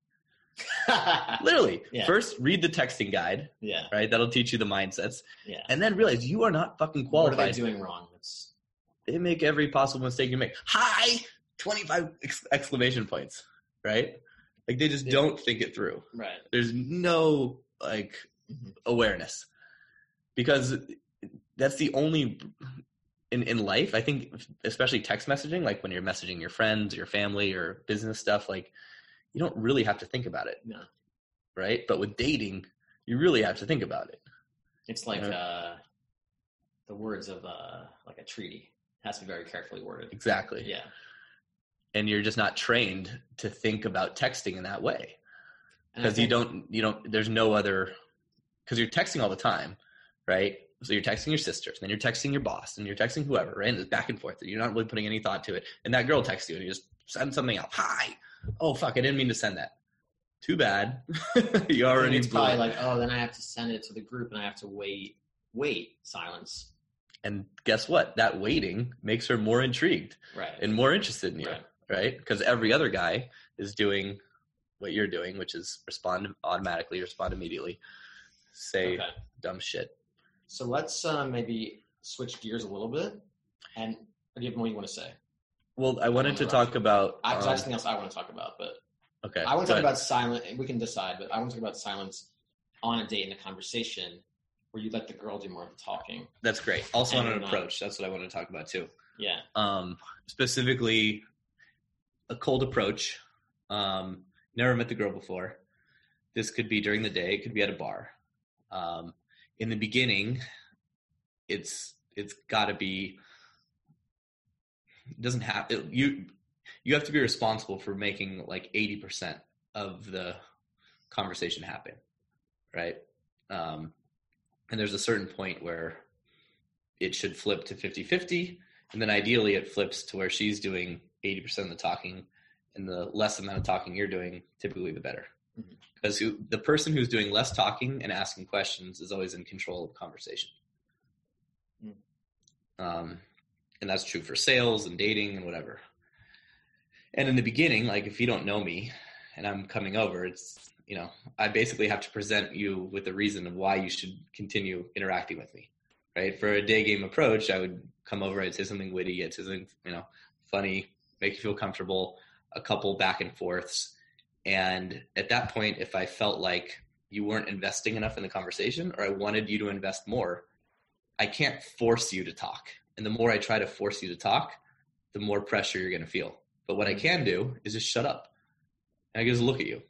Literally.
Yeah.
First, read the texting guide.
Yeah.
Right? That'll teach you the mindsets.
Yeah.
And then realize you are not fucking qualified.
What are they doing wrong? It's...
They make every possible mistake you make. Hi! twenty-five ex- exclamation points. Right? Like they just yeah. don't think it through.
Right.
There's no like mm-hmm. awareness because that's the only in, in life, I think, especially text messaging, like when you're messaging your friends, your family or business stuff, like you don't really have to think about it.
No.
Right. But with dating, you really have to think about it.
It's like,
you know?
uh, the words of, uh, like a treaty. It has to be very carefully worded.
Exactly.
Yeah.
And you're just not trained to think about texting in that way because think, you don't, you don't, there's no other, because you're texting all the time, right? So you're texting your sisters, and then you're texting your boss, and you're texting whoever, right? And it's back and forth. And you're not really putting any thought to it. And that girl texts you, and you just send something out. Hi. Oh, fuck, I didn't mean to send that. Too bad. You already
It's probably it. Like, oh, then I have to send it to the group, and I have to wait, wait, silence.
And guess what? That waiting makes her more intrigued
right.
and more interested in you.
Right.
Right? Because every other guy is doing what you're doing, which is respond automatically, respond immediately, say okay. dumb shit.
So let's uh, maybe switch gears a little bit. And do you have more you want to say?
Well, I wanted to talk about...
I have
um,
something else I want to talk about, but...
Okay.
I want to talk about silence. We can decide, but I want to talk about silence on a date in a conversation where you let the girl do more of the talking.
That's great. Also on an approach. That's what I want to talk about too.
Yeah.
Um, specifically... a cold approach. Um, never met the girl before. This could be during the day. It could be at a bar. Um, in the beginning, it's it's got to be. It doesn't have it, you. You have to be responsible for making like eighty percent of the conversation happen, right? Um, and there's a certain point where it should flip to fifty-fifty, and then ideally it flips to where she's doing eighty percent of the talking, and the less amount of talking you're doing, typically the better. Because mm-hmm. the person who's doing less talking and asking questions is always in control of the conversation. Mm. Um, and that's true for sales and dating and whatever. And in the beginning, like if you don't know me and I'm coming over, it's, you know, I basically have to present you with a reason of why you should continue interacting with me, right? For a day game approach, I would come over, I'd say something witty, I'd say something, you know, funny, make you feel comfortable, a couple back and forths. And at that point, if I felt like you weren't investing enough in the conversation or I wanted you to invest more, I can't force you to talk. And the more I try to force you to talk, the more pressure you're going to feel. But what I can do is just shut up. And I can just look at you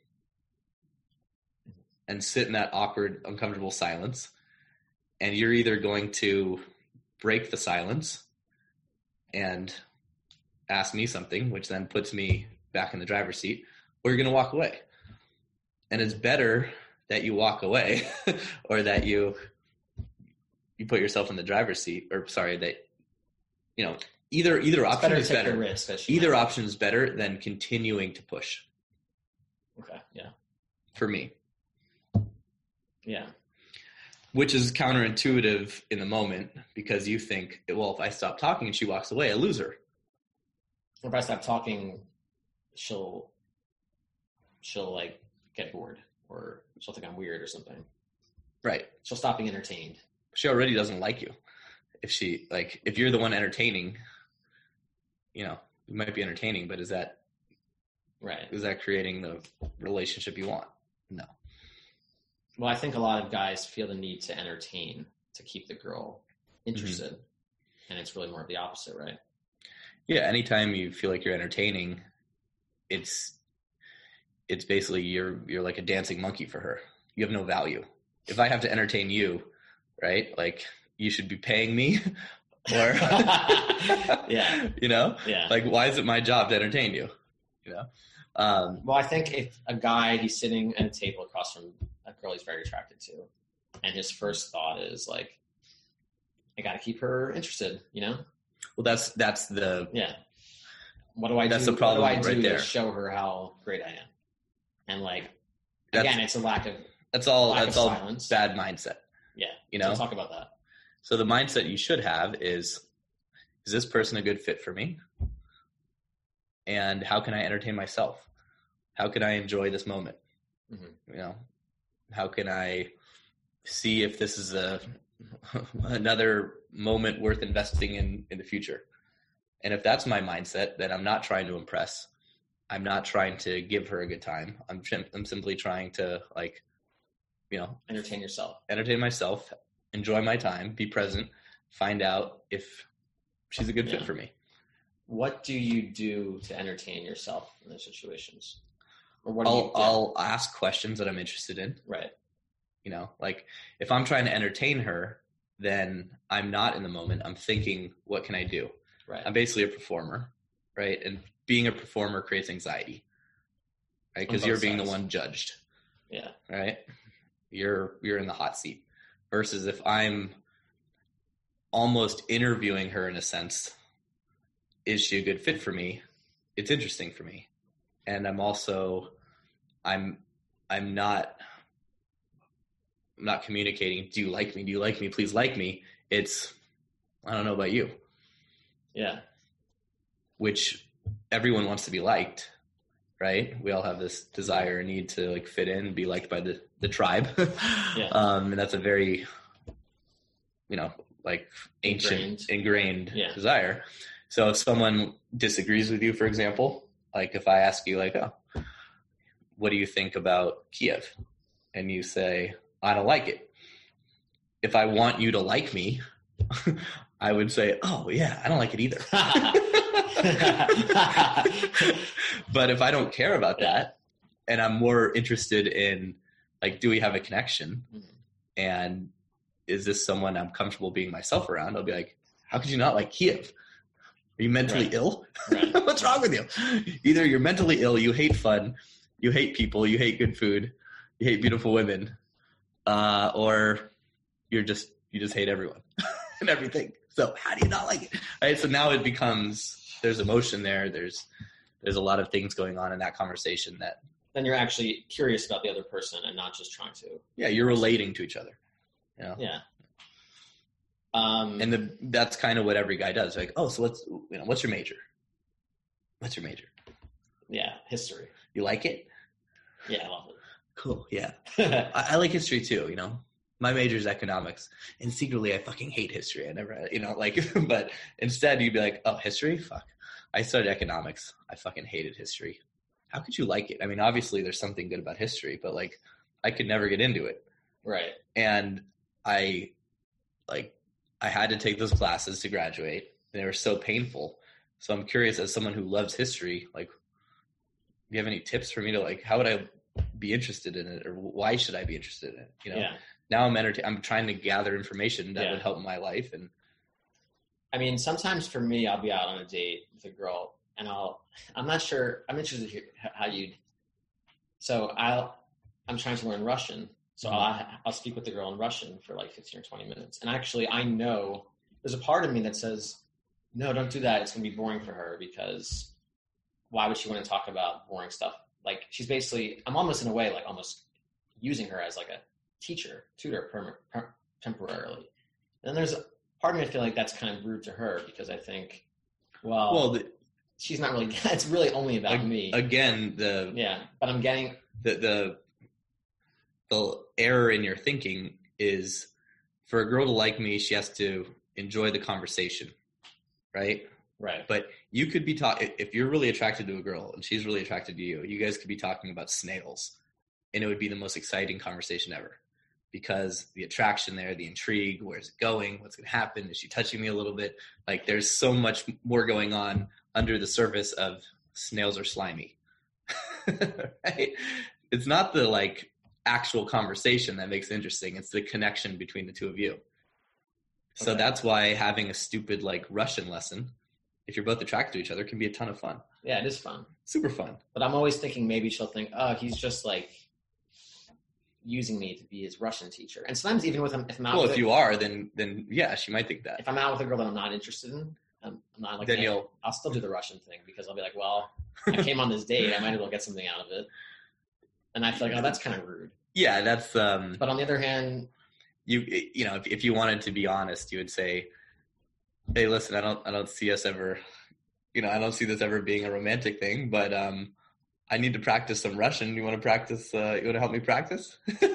and sit in that awkward, uncomfortable silence. And you're either going to break the silence and ask me something, which then puts me back in the driver's seat, or you're going to walk away. And it's better that you walk away or that you you put yourself in the driver's seat, or sorry, that, you know, either either
It's
option
better
is
to take
better.
the risk, as she
Either
might.
option is better than continuing to push
Okay. Yeah.
for me,
Yeah.
which is counterintuitive in the moment because you think, well, if I stop talking and she walks away, I lose her.
If I stop talking, she'll she'll like get bored, or she'll think I'm weird or something.
Right.
She'll stop being entertained.
She already doesn't like you. If she like, if you're the one entertaining, you know, you might be entertaining, but is that
Right.
is that creating the relationship you want? No.
Well, I think a lot of guys feel the need to entertain to keep the girl interested, mm-hmm. and it's really more of the opposite, right?
Yeah. Anytime you feel like you're entertaining, it's it's basically you're you're like a dancing monkey for her. You have no value. If I have to entertain you, right? Like you should be paying me, or
yeah,
you know,
yeah.
Like why is it my job to entertain you? You know. Um,
well, I think if a guy he's sitting at a table across from a girl he's very attracted to, and his first thought is like, I got to keep her interested, you know.
Well, that's that's the
yeah. What do I
that's
do?
the problem
what do I
right
do
there.
To show her how great I am? And like,
that's,
again, it's a lack of
that's all
lack
that's
of
all
silence.
Bad mindset.
Yeah,
you know.
So talk about that.
So the mindset you should have is, is this person a good fit for me? And how can I entertain myself? How can I enjoy this moment? Mm-hmm. You know, how can I see if this is a another moment worth investing in in the future? And if that's my mindset, then I'm not trying to impress. I'm not trying to give her a good time. I'm I'm simply trying to like, you know,
entertain yourself,
entertain myself, enjoy my time, be present, find out if she's a good yeah. fit for me.
What do you do to entertain yourself in those situations? Or what
I'll,
do you do?
I'll ask questions that I'm interested in.
Right.
You know, like if I'm trying to entertain her, then I'm not in the moment. I'm thinking, what can I do?
Right.
I'm basically a performer, right? And being a performer creates anxiety, right? Because you're being sides. the one judged.
Yeah.
Right. You're you're in the hot seat. Versus if I'm almost interviewing her in a sense, is she a good fit for me? It's interesting for me. And I'm also, I'm, I'm not, I'm not communicating, do you like me? Do you like me? Please like me. It's, I don't know about you.
Yeah.
Which everyone wants to be liked, right? We all have this desire and need to like fit in and be liked by the, the tribe.
Yeah.
Um, and that's a very, you know, like ancient ingrained, ingrained
yeah.
desire. So if someone disagrees with you, for example, like if I ask you like, oh, what do you think about Kiev? And you say, I don't like it. If I want you to like me, I would say, oh yeah, I don't like it either. But if I don't care about that and I'm more interested in like, do we have a connection? Mm-hmm. And is this someone I'm comfortable being myself around? I'll be like, how could you not like Kiev? Are you mentally
right.
ill?
Right.
What's wrong with you? Either you're mentally ill, you hate fun, you hate people, you hate good food, you hate beautiful women, uh, or you're just you just hate everyone and everything. So how do you not like it? Right? So now it becomes there's emotion there. There's there's a lot of things going on in that conversation that
then you're actually curious about the other person and not just trying to.
Yeah, you're relating to each other. You know?
Yeah. Um,
and the, that's kind of what every guy does. Like, oh, so what's you know, what's your major? What's your major?
Yeah, history.
You like it?
Yeah, I love it.
Cool. Yeah, I, I like history too. You know, my major is economics, and secretly I fucking hate history. I never, you know, like, but instead you'd be like, oh, history? Fuck. I studied economics. I fucking hated history. How could you like it? I mean, obviously there's something good about history, but like, I could never get into it.
Right.
And I, like. I had to take those classes to graduate. They were so painful. So I'm curious, as someone who loves history, like, do you have any tips for me to like, how would I be interested in it, or why should I be interested in it? You know,
yeah.
Now I'm entertain- I'm trying to gather information that
yeah.
would help my life. And
I mean, sometimes for me, I'll be out on a date with a girl, and I'll, I'm not sure. I'm interested to hear how you'd. So I'll, I'm trying to learn Russian. So I'll, I'll speak with the girl in Russian for like fifteen or twenty minutes. And actually, I know there's a part of me that says, no, don't do that. It's going to be boring for her because why would she want to talk about boring stuff? Like she's basically, I'm almost in a way like almost using her as like a teacher, tutor perm- per- temporarily. And there's a part of me I feel like that's kind of rude to her because I think, well,
well the,
she's not really, it's really only about
ag-
me.
Again, the
yeah, but I'm getting
the the the error in your thinking is for a girl to like me, she has to enjoy the conversation, right?
Right.
But you could be talking, if you're really attracted to a girl and she's really attracted to you, you guys could be talking about snails and it would be the most exciting conversation ever because the attraction there, the intrigue, where's it going? What's going to happen? Is she touching me a little bit? Like there's so much more going on under the surface of snails are slimy, right? It's not the like actual conversation that makes it interesting. It's the connection between the two of you. So okay. That's why having a stupid like Russian lesson, if you're both attracted to each other, can be a ton of fun.
Yeah, it is fun.
Super fun.
But I'm always thinking maybe she'll think, oh, he's just like using me to be his Russian teacher. And sometimes even with him, if I'm out
well,
with
if
it,
you are, then then yeah, she might think that.
If I'm out with a girl that I'm not interested in, I'm, I'm not like,
then
hey,
you'll...
I'll still do the Russian thing because I'll be like, well, I came on this date, I might as well get something out of it. And I feel like, oh, that's kind of rude.
Yeah, that's. Um,
but on the other hand,
you you know, if if you wanted to be honest, you would say, hey, listen, I don't I don't see us ever. You know, I don't see this ever being a romantic thing, but um, I need to practice some Russian. You want to practice? Uh, you want to help me practice?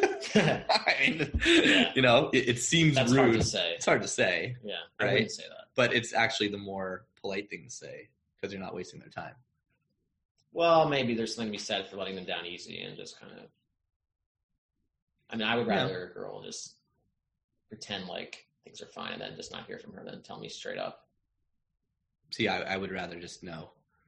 I mean, yeah. You know, it, it seems
That's
rude.
Hard to say.
It's hard to say.
Yeah,
right?
I wouldn't say that.
But it's actually the more polite thing to say because you're not wasting their time.
Well, maybe there's something to be said for letting them down easy and just kind of. I mean, I would rather yeah. a girl just pretend like things are fine and then just not hear from her than tell me straight up.
See, I, I would rather just know.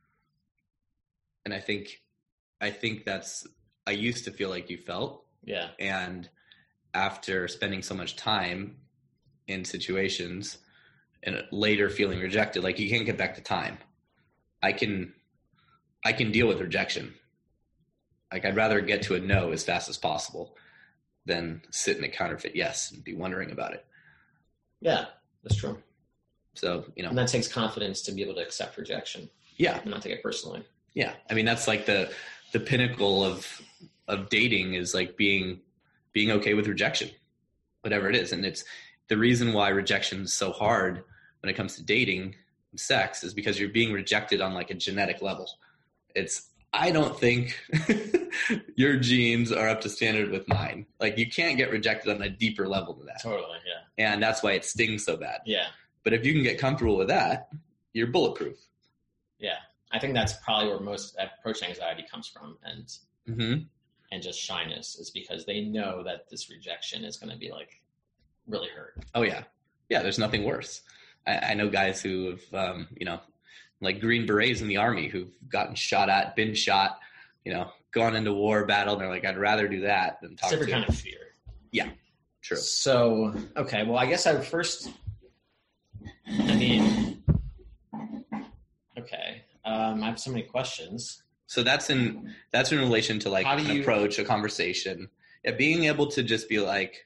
And I think, I think that's, I used to feel like you felt.
Yeah.
And after spending so much time in situations and later feeling rejected, like you can't get back to time. I can, I can deal with rejection. Like I'd rather get to a no as fast as possible than sit in a counterfeit yes and be wondering about it.
Yeah, that's true.
So, you know,
and that takes confidence to be able to accept rejection.
Yeah.
And not take it personally.
Yeah. I mean, that's like the, the pinnacle of, of dating is like being, being okay with rejection, whatever it is. And it's the reason why rejection is so hard when it comes to dating and sex is because you're being rejected on like a genetic level. It's, I don't think your genes are up to standard with mine. Like you can't get rejected on a deeper level than that.
Totally. Yeah.
And that's why it stings so bad.
Yeah.
But if you can get comfortable with that, you're bulletproof.
Yeah. I think that's probably where most approach anxiety comes from. And,
mm-hmm.
and just shyness is because they know that this rejection is going to be like really hurt.
Oh yeah. Yeah. There's nothing worse. I, I know guys who have, um, you know, like Green Berets in the Army who've gotten shot at, been shot, you know, gone into war, battle. And they're like, I'd rather do that than talk
Different
to
kind of fear.
Yeah. True.
So, okay. Well, I guess I would first, I mean, okay. Um, I have so many questions.
So that's in, that's in relation to like
How do
an
you,
approach, a conversation. Yeah, being able to just be like,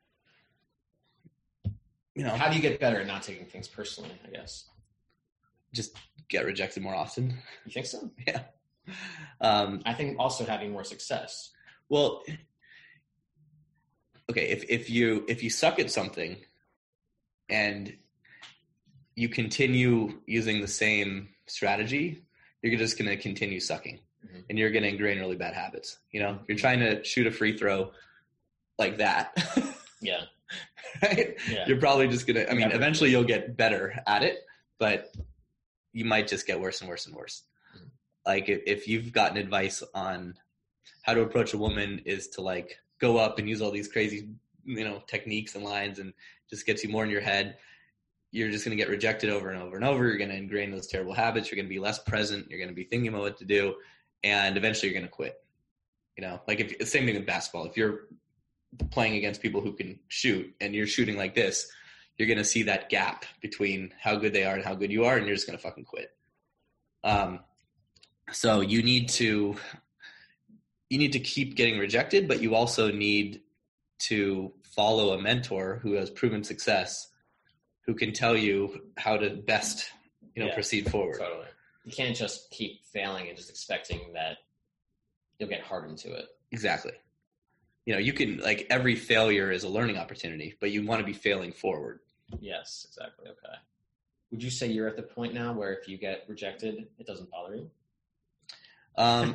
you know.
How do you get better at not taking things personally, I guess?
Just get rejected more often.
You think so?
Yeah. Um,
I think also having more success.
Well, okay. If, if you, if you suck at something and you continue using the same strategy, you're just going to continue sucking mm-hmm. and you're going to ingrain really bad habits. You know, if you're trying to shoot a free throw like that.
Yeah.
Right.
Yeah.
You're probably just going to, I mean,
Never.
Eventually you'll get better at it, but you might just get worse and worse and worse. Mm-hmm. Like if, if you've gotten advice on how to approach a woman is to like go up and use all these crazy, you know, techniques and lines and just gets you more in your head, you're just going to get rejected over and over and over. You're going to ingrain those terrible habits. You're going to be less present. You're going to be thinking about what to do. And eventually you're going to quit. You know, like if same thing with basketball. If you're playing against people who can shoot and you're shooting like this, you're going to see that gap between how good they are and how good you are. And you're just going to fucking quit. Um, so you need to, you need to keep getting rejected, but you also need to follow a mentor who has proven success, who can tell you how to best you know,
yeah,
proceed forward.
Totally. You can't just keep failing and just expecting that you'll get hardened to it.
Exactly. You know, you can, like, every failure is a learning opportunity, but you want to be failing forward.
Yes, exactly. Okay. Would you say you're at the point now where if you get rejected, it doesn't bother you?
Um,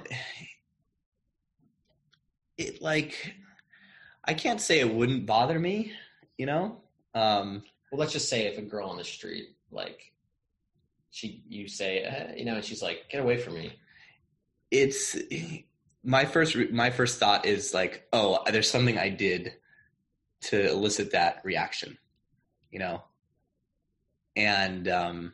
it like, I can't say it wouldn't bother me, you know? Um,
well, let's just say if a girl on the street, like, she, you say, eh, you know, and she's like, get away from me.
It's my first, my first thought is like, oh, there's something I did to elicit that reaction, you know? And, um,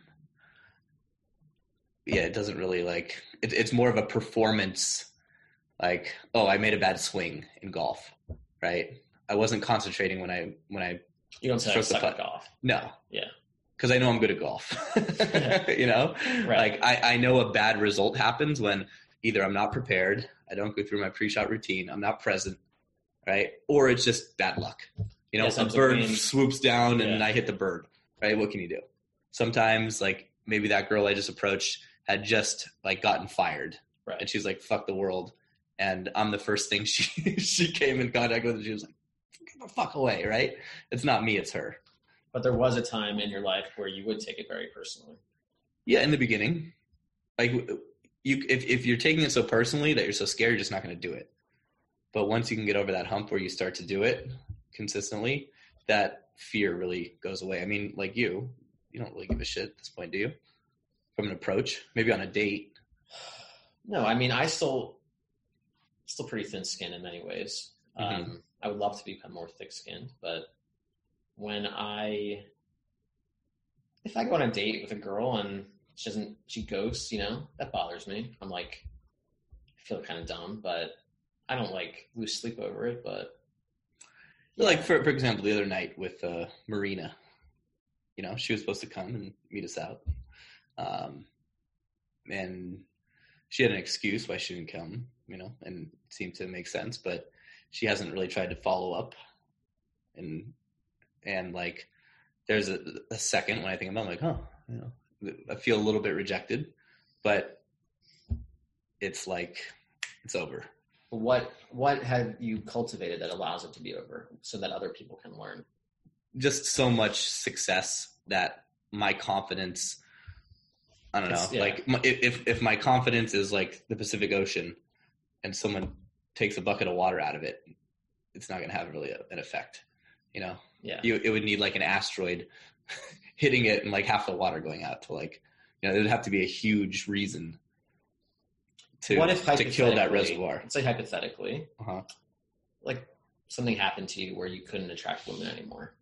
yeah, it doesn't really like, it, it's more of a performance, like, oh, I made a bad swing in golf, right? I wasn't concentrating when I, when I,
you don't say I suck at golf.
No.
Yeah.
Cause I know I'm good at golf, you know, right. Like I, I know a bad result happens when either I'm not prepared, I don't go through my pre-shot routine, I'm not present, right? Or it's just bad luck. You know, yeah, a bird like swoops down and yeah. I hit the bird, right? What can you do? Sometimes like maybe that girl I just approached had just like gotten fired,
right.
And she's like, fuck the world. And I'm the first thing she, she came in contact with and she was like, get the fuck away, right? It's not me, it's her.
But there was a time in your life where you would take it very personally.
Yeah, in the beginning. Like, you, if, if you're taking it so personally that you're so scared, you're just not going to do it. But once you can get over that hump where you start to do it consistently, that fear really goes away. I mean, like you, you don't really give a shit at this point, do you? From an approach, maybe on a date.
No, I mean, I still, still pretty thin-skinned in many ways. Mm-hmm. Um, I would love to become more thick-skinned, but when I, if I go on a date with a girl and she doesn't, she ghosts, you know, that bothers me. I'm like, I feel kind of dumb, but I don't like lose sleep over it. But
yeah. Like for for example, the other night with uh, Marina, you know, she was supposed to come and meet us out, um, and she had an excuse why she didn't come, you know, and it seemed to make sense, but she hasn't really tried to follow up, and. And like, there's a, a second when I think about it, I'm like, oh, you know, I feel a little bit rejected, but it's like, it's over.
What, what have you cultivated that allows it to be over so that other people can learn?
Just so much success that my confidence, I don't know, yeah. like my, if, if my confidence is like the Pacific Ocean and someone takes a bucket of water out of it, it's not going to have really a, an effect, you know?
Yeah,
you, it would need like an asteroid hitting it and like half the water going out to like, you know, there'd have to be a huge reason to
what if
to kill that reservoir.
Let's say hypothetically,
uh-huh.
like something happened to you where you couldn't attract women anymore.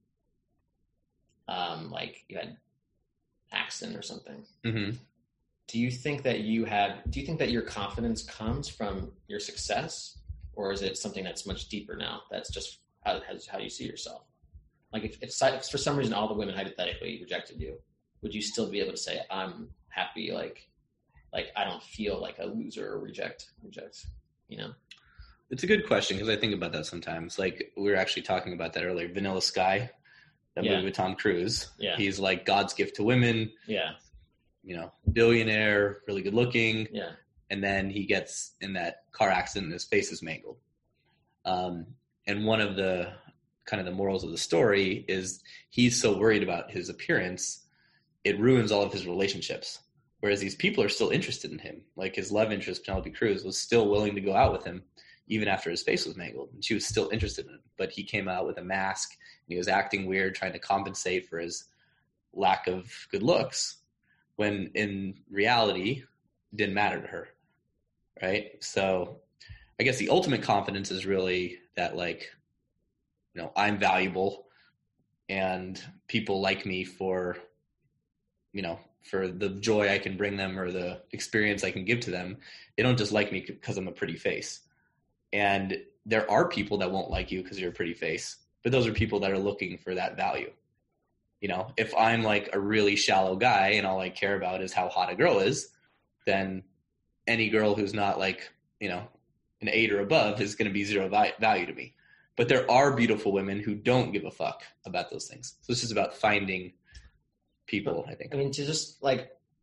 Um, like you had an accident or something.
Mm-hmm.
Do you think that you have? Do you think that your confidence comes from your success, or is it something that's much deeper now? That's just how how you see yourself. Like if, if, if for some reason all the women hypothetically rejected you, would you still be able to say, I'm happy, like, like I don't feel like a loser or reject, reject, you know?
It's a good question because I think about that sometimes. Like we were actually talking about that earlier. Vanilla Sky, that
yeah.
movie with Tom Cruise.
Yeah.
He's like God's gift to women.
Yeah.
You know, billionaire, really good looking.
Yeah.
And then he gets in that car accident and his face is mangled. Um, and one of the kind of the morals of the story is he's so worried about his appearance, it ruins all of his relationships. Whereas these people are still interested in him. Like his love interest, Penelope Cruz, was still willing to go out with him even after his face was mangled. And she was still interested in him. But he came out with a mask and he was acting weird, trying to compensate for his lack of good looks, when in reality, it didn't matter to her. Right? So I guess the ultimate confidence is really that, like, you know, I'm valuable and people like me for, you know, for the joy I can bring them or the experience I can give to them. They don't just like me because I'm a pretty face. And there are people that won't like you because you're a pretty face, but those are people that are looking for that value. You know, if I'm like a really shallow guy and all I care about is how hot a girl is, then any girl who's not like, you know, an eight or above is going to be zero value to me. But there are beautiful women who don't give a fuck about those things. So it's just about finding people, I think.
I mean, to just like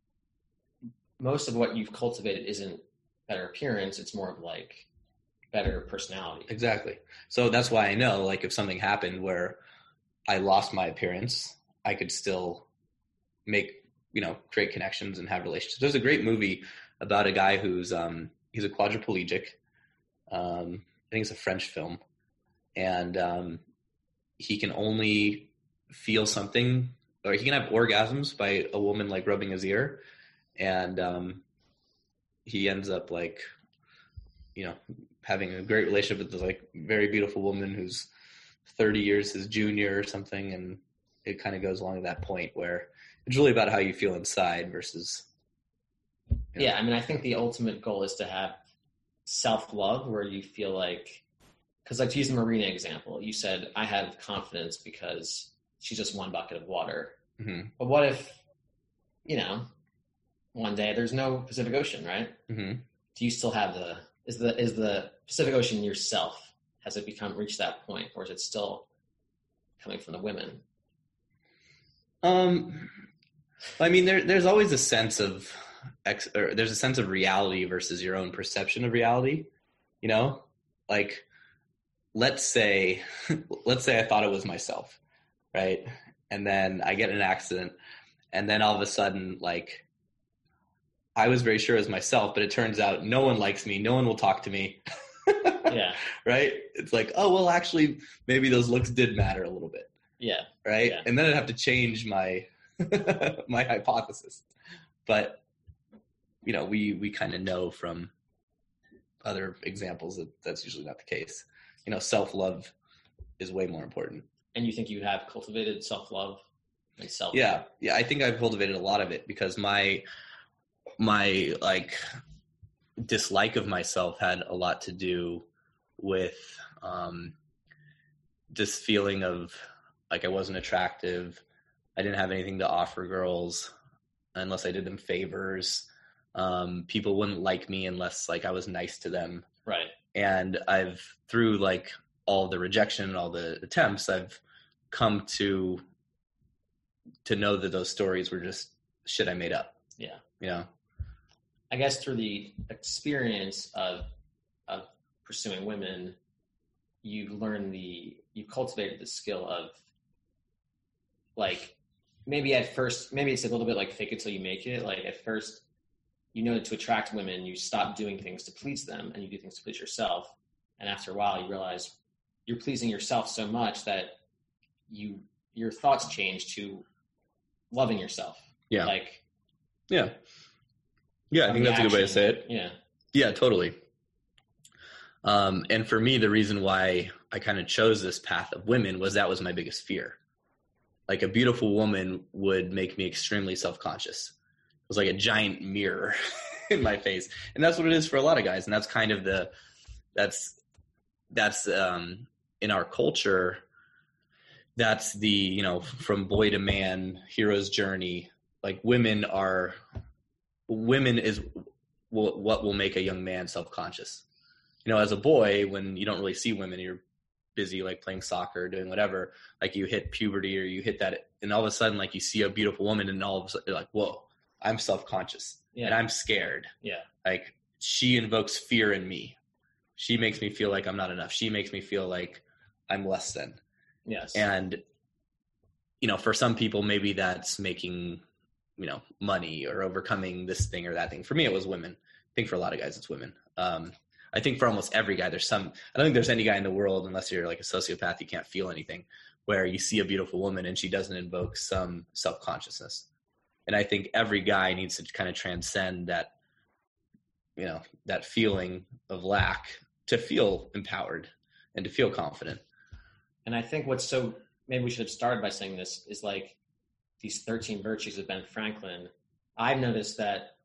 most of what you've cultivated isn't better appearance. It's more of like better personality.
Exactly. So that's why I know, like, if something happened where I lost my appearance, I could still make, you know, create connections and have relationships. There's a great movie about a guy who's, um, he's a quadriplegic. Um, I think it's a French film. And um, he can only feel something, or he can have orgasms by a woman, like, rubbing his ear. And um, he ends up, like, you know, having a great relationship with this, like, very beautiful woman who's thirty years his junior or something. And it kind of goes along to that point where it's really about how you feel inside versus.
You know. Yeah. I mean, I think the ultimate goal is to have self-love where you feel like, because, like, to use the Marina example, you said, I have confidence because she's just one bucket of water.
Mm-hmm.
But what if, you know, one day there's no Pacific Ocean, right?
Mm-hmm.
Do you still have the, is the, is the Pacific Ocean yourself? Has it become, reached that point, or is it still coming from the women?
Um, I mean, there, there's always a sense of, ex, or there's a sense of reality versus your own perception of reality, you know, like, let's say, let's say I thought it was myself, right? And then I get in an accident, and then all of a sudden, like, I was very sure it was myself, but it turns out no one likes me. No one will talk to me.
Yeah.
Right? It's like, oh, well, actually, maybe those looks did matter a little bit.
Yeah.
Right?
Yeah.
And then I'd have to change my my hypothesis. But, you know, we, we kind of know from other examples that that's usually not the case. You know, self-love is way more important.
And you think you have cultivated self-love and self?
Yeah. Yeah. I think I've cultivated a lot of it because my, my like dislike of myself had a lot to do with um, this feeling of like I wasn't attractive. I didn't have anything to offer girls unless I did them favors. Um, people wouldn't like me unless like I was nice to them.
Right.
And I've, through like all the rejection and all the attempts, I've come to to know that those stories were just shit I made up.
Yeah.
You know?
I guess through the experience of of pursuing women, you learn the, you cultivated the skill of, like, maybe at first, maybe it's a little bit like fake it till you make it. Like, at first, you know, to attract women, you stop doing things to please them and you do things to please yourself. And after a while, you realize you're pleasing yourself so much that you, your thoughts change to loving yourself.
Yeah.
Like,
yeah. Yeah, I think that's a good way to say it.
Yeah.
Yeah, totally. Um, and for me, the reason why I kind of chose this path of women was that was my biggest fear. Like, a beautiful woman would make me extremely self-conscious. It was like a giant mirror in my face. And that's what it is for a lot of guys. And that's kind of the, that's, that's um, in our culture, that's the, you know, from boy to man, hero's journey. Like, women are, women is what will make a young man self-conscious. You know, as a boy, when you don't really see women, you're busy like playing soccer, doing whatever, like you hit puberty or you hit that, and all of a sudden, like, you see a beautiful woman and all of a sudden you're like, whoa, I'm self-conscious. Yeah. And I'm scared.
Yeah.
Like, she invokes fear in me. She makes me feel like I'm not enough. She makes me feel like I'm less than.
Yes.
And, you know, for some people, maybe that's making, you know, money or overcoming this thing or that thing. For me, it was women. I think for a lot of guys, it's women. Um, I think for almost every guy, there's some, I don't think there's any guy in the world, unless you're like a sociopath, you can't feel anything, where you see a beautiful woman and she doesn't invoke some self-consciousness. And I think every guy needs to kind of transcend that, you know, that feeling of lack to feel empowered and to feel confident.
And I think what's so, maybe we should have started by saying this, is like these thirteen virtues of Ben Franklin. I've noticed that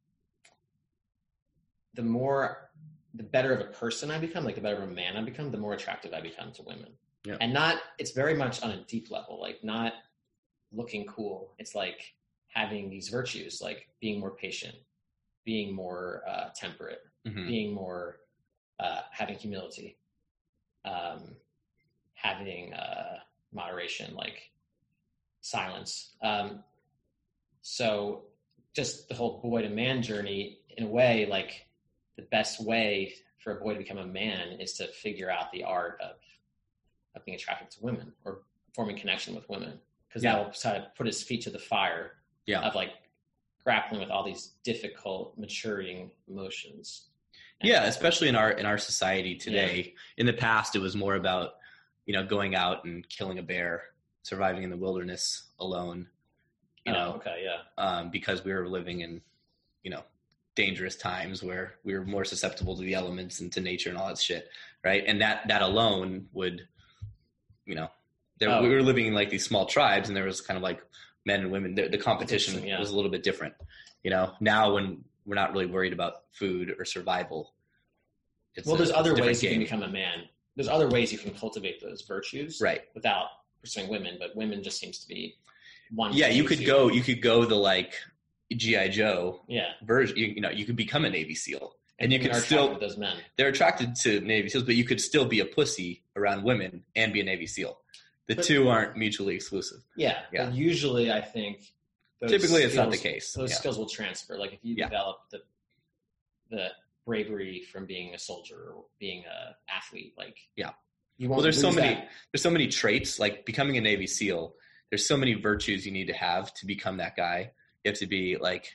the more, the better of a person I become, like the better of a man I become, the more attractive I become to women.
Yeah.
And not, it's very much on a deep level, like not looking cool. It's like having these virtues, like being more patient, being more uh, temperate, mm-hmm. being more, uh, having humility, um, having uh, moderation, like silence. Um, so just the whole boy to man journey, in a way, like the best way for a boy to become a man is to figure out the art of, of being attracted to women or forming connection with women. Cause
Yeah.
that will sort of put his feet to the fire
Yeah.
of like grappling with all these difficult maturing emotions. And
Yeah. Especially in our, in our society today. Yeah. In the past, it was more about, you know, going out and killing a bear, surviving in the wilderness alone, you
oh,
know,
okay. Yeah.
um, because we were living in, you know, dangerous times where we were more susceptible to the elements and to nature and all that shit. Right. And that, that alone would, you know, there, oh. we were living in like these small tribes, and there was kind of like men and women, the, the competition yeah. was a little bit different, you know. Now when we're not really worried about food or survival. It's
well,
a,
there's other ways
game.
You can become a man. There's other ways you can cultivate those virtues,
right?
Without pursuing women, but women just seems to be one.
Yeah, you could to. go. You could go the like G I Joe
yeah.
version. You, you know, you could become a Navy SEAL, and, and you could
are
still
those men.
They're attracted to Navy SEALs, but you could still be a pussy around women and be a Navy SEAL. The but, two aren't mutually exclusive.
Yeah, yeah. But usually, I think
those typically
skills,
it's not the case.
Those
yeah.
skills will transfer. Like if you
yeah.
develop the the bravery from being a soldier or being a athlete, like
yeah.
You won't
well, there's so many.
That.
There's so many traits. Like becoming a Navy SEAL, there's so many virtues you need to have to become that guy. You have to be like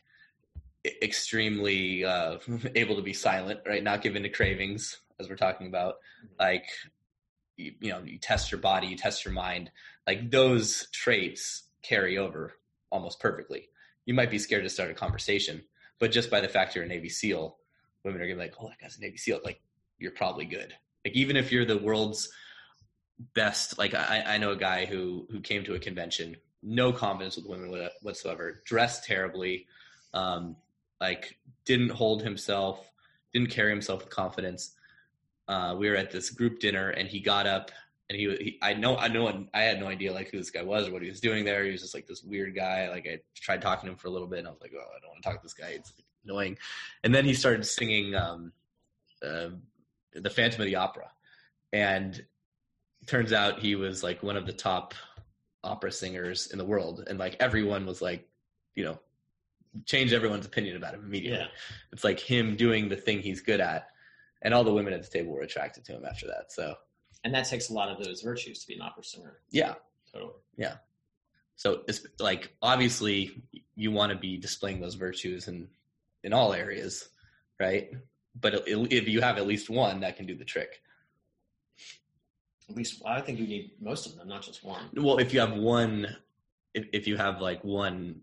extremely uh, able to be silent, right? Not given to cravings, as we're talking about. Like you, you know, you test your body, you test your mind. Like those traits carry over almost perfectly. You might be scared to start a conversation, but just by the fact you're a Navy SEAL, women are gonna be like, "Oh, that guy's a Navy SEAL." Like you're probably good. Like even if you're the world's best, like I, I know a guy who who came to a convention, no confidence with women whatsoever, dressed terribly, um, like didn't hold himself, didn't carry himself with confidence. Uh, we were at this group dinner, and he got up, and he, he I know I know I had no idea like who this guy was or what he was doing there. He was just like this weird guy. Like I tried talking to him for a little bit, and I was like, oh, I don't want to talk to this guy. It's like, annoying. And then he started singing um, uh, the Phantom of the Opera, and it turns out he was like one of the top opera singers in the world, and like everyone was like, you know, changed everyone's opinion about him immediately. Yeah. It's like him doing the thing he's good at, and all the women at the table were attracted to him after that. So,
and that takes a lot of those virtues to be an opera singer.
Yeah,
totally.
Yeah. So it's like obviously you want to be displaying those virtues in in all areas, right? But if you have at least one, that can do the trick.
At least, I think you need most of them, not just one.
Well, if you have one, if if you have like one,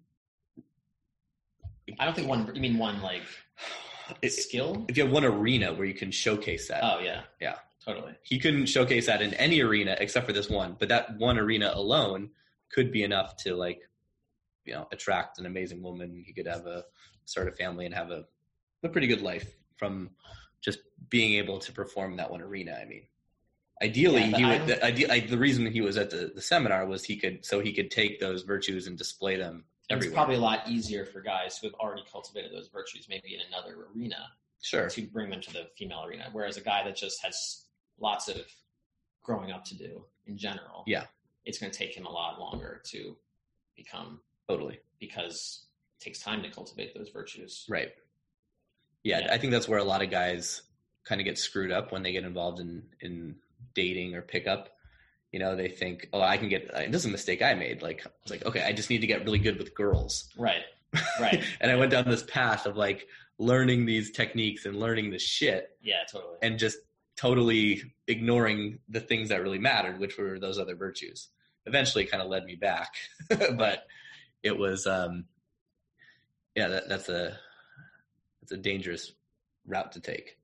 I don't think one. You mean one like
it,
skill?
If you have one arena where you can showcase that.
Oh yeah,
yeah,
totally.
He couldn't showcase that in any arena except for this one, but that one arena alone could be enough to like, you know, attract an amazing woman. He could have a start a family and have a a pretty good life from just being able to perform in that one arena. I mean, ideally, yeah, he would. The, ide- I, the reason he was at the, the seminar was he could so he could take those virtues and display them.
It's probably a lot easier for guys who have already cultivated those virtues, maybe in another arena,
sure,
to bring them to the female arena. Whereas a guy that just has lots of growing up to do in general,
yeah,
it's going to take him a lot longer to become
totally
because it takes time to cultivate those virtues,
right? Yeah, yeah. I think that's where a lot of guys kind of get screwed up when they get involved in in dating or pickup. You know, they think, oh, I can get, and this is a mistake I made. Like, it's like, okay, I just need to get really good with girls.
Right. Right.
And I went down this path of like learning these techniques and learning this shit.
Yeah, totally.
And just totally ignoring the things that really mattered, which were those other virtues. Eventually it kind of led me back, but it was, um, yeah, that, that's a, that's a dangerous route to take.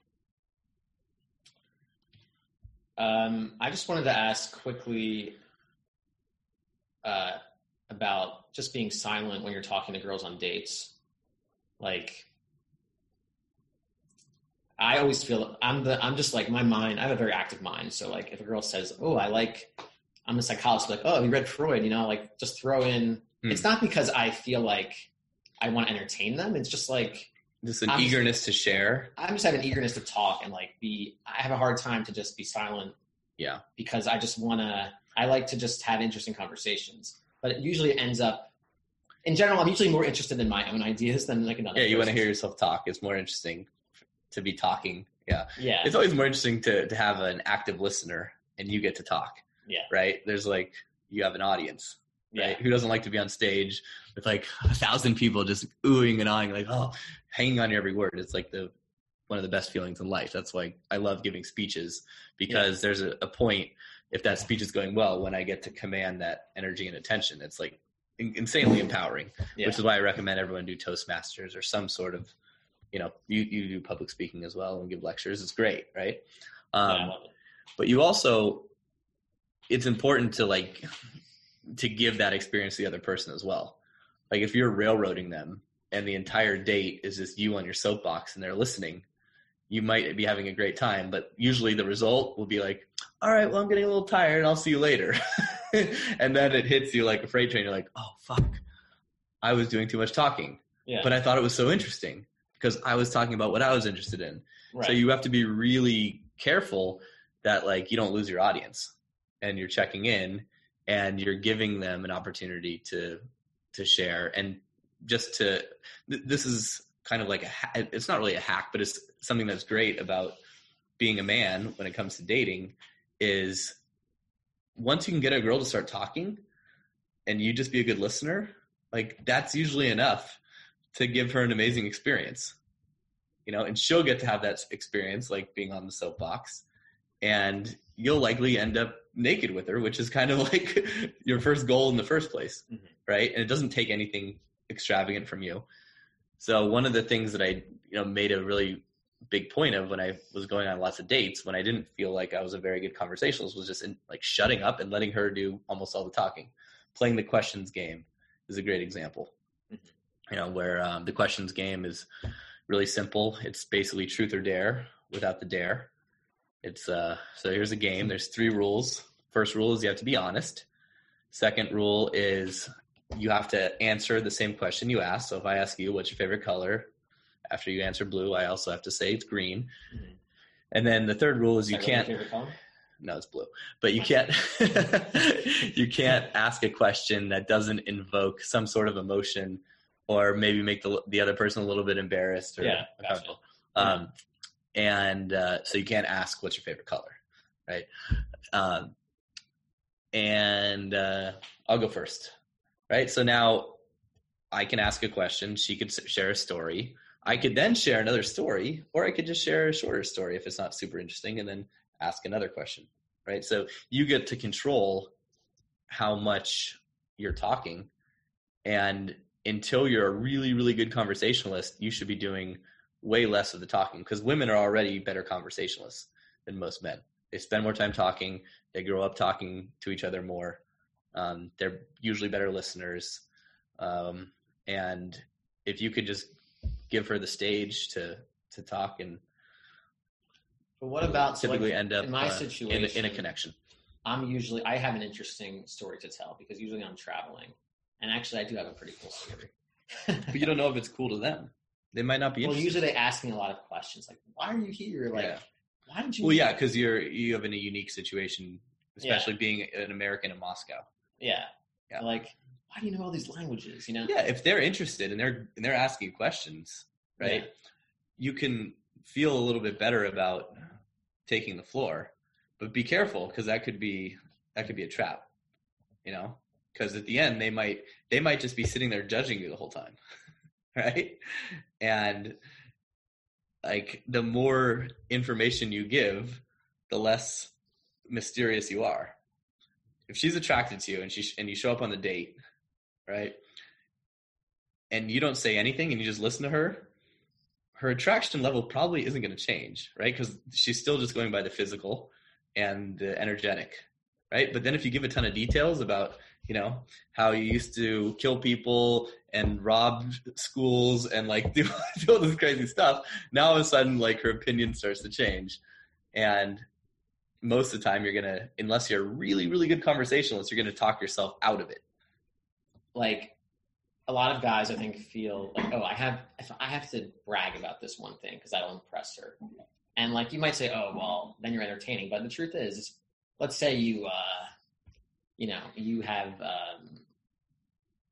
Um, I just wanted to ask quickly uh, about just being silent when you're talking to girls on dates. Like, I always feel I'm the I'm just like my mind. I have a very active mind. So like, if a girl says, "Oh, I like," I'm a psychologist. Like, "Oh, you read Freud?" You know, like just throw in. Hmm. It's not because I feel like I want to entertain them. It's just like.
Just an
I'm
eagerness
just,
to share.
I'm just having an eagerness to talk and like be, I have a hard time to just be silent.
Yeah.
Because I just want to, I like to just have interesting conversations, but it usually ends up in general, I'm usually more interested in my own ideas than like another.
Yeah, you want to
person's.
hear yourself talk. It's more interesting to be talking. Yeah.
Yeah.
It's always more interesting to, to have an active listener and you get to talk.
Yeah.
Right? There's like, you have an audience. Right?
Yeah.
Who doesn't like to be on stage with like a thousand people just oohing and ahhing, like, oh, hanging on your every word. It's like the one of the best feelings in life. That's why I love giving speeches, because yeah. there's a, a point, if that speech is going well, when I get to command that energy and attention. It's like in, insanely empowering, yeah. which is why I recommend everyone do Toastmasters or some sort of, you know, you, you do public speaking as well and give lectures. It's great, right? Um, yeah, I love it. But you also, it's important to like, to give that experience to the other person as well. Like if you're railroading them and the entire date is just you on your soapbox and they're listening, you might be having a great time, but usually the result will be like, all right, well, I'm getting a little tired. I'll see you later. And then it hits you like a freight train. You're like, oh, fuck, I was doing too much talking. Yeah. But I thought it was so interesting because I was talking about what I was interested in. Right. So you have to be really careful that like you don't lose your audience and you're checking in and you're giving them an opportunity to to share. And just to th- this is kind of like a ha- it's not really a hack, but it's something that's great about being a man when it comes to dating is once you can get a girl to start talking and you just be a good listener, like that's usually enough to give her an amazing experience, you know, and she'll get to have that experience, like being on the soapbox, and you'll likely end up naked with her, which is kind of like your first goal in the first place. Mm-hmm. Right. And it doesn't take anything extravagant from you. So one of the things that I, you know, made a really big point of when I was going on lots of dates, when I didn't feel like I was a very good conversationalist, was just in, like shutting up and letting her do almost all the talking. Playing the questions game is a great example. Mm-hmm. You know, where um, the questions game is really simple. It's basically truth or dare without the dare. It's uh, so here's a game. There's three rules. First rule is you have to be honest. Second rule is you have to answer the same question you ask. So if I ask you, what's your favorite color? After you answer blue, I also have to say it's green. Mm-hmm. And then the third rule is you can't. Favorite color? No, it's blue. But you can't. You can't ask a question that doesn't invoke some sort of emotion, or maybe make the the other person a little bit embarrassed or
yeah,
uncomfortable. Gotcha. Um, and uh, so you can't ask what's your favorite color, right? Um, and uh, I'll go first, right? So now I can ask a question. She could share a story. I could then share another story, or I could just share a shorter story if it's not super interesting, and then ask another question, right? So you get to control how much you're talking. And until you're a really, really good conversationalist, you should be doing way less of the talking, because women are already better conversationalists than most men. They spend more time talking. They grow up talking to each other more. Um, they're usually better listeners. Um, and if you could just give her the stage to, to talk, and
but what about
typically
like,
end up
in my
uh,
situation,
in, a, in a connection?
I'm usually, I have an interesting story to tell because usually I'm traveling, and actually I do have a pretty cool story.
But you don't know if it's cool to them. They might not be.
Well, usually they ask me a lot of questions like, "Why are you here?" Like, yeah. "Why did you?"
Well, yeah, because you're you have in a unique situation, especially yeah. being an American in Moscow.
Yeah. yeah, like, why do you know all these languages? You know?
Yeah, if they're interested and they're and they're asking questions, right? Yeah. You can feel a little bit better about taking the floor, but be careful, because that could be that could be a trap. You know, because at the end they might they might just be sitting there judging you the whole time. Right? And like the more information you give, the less mysterious you are. If she's attracted to you and she and you show up on the date, right? And you don't say anything and you just listen to her, her attraction level probably isn't going to change, right? Because she's still just going by the physical and the energetic, right? But then if you give a ton of details about, you know, how you used to kill people and rob schools and like do, do all this crazy stuff, now all of a sudden like her opinion starts to change. And most of the time you're going to, unless you're a really, really good conversationalist, you're going to talk yourself out of it.
Like a lot of guys, I think, feel like, oh, I have, if I have to brag about this one thing because that'll impress her. And like, you might say, oh, well, then you're entertaining. But the truth is, let's say you, uh, you know, you have, um,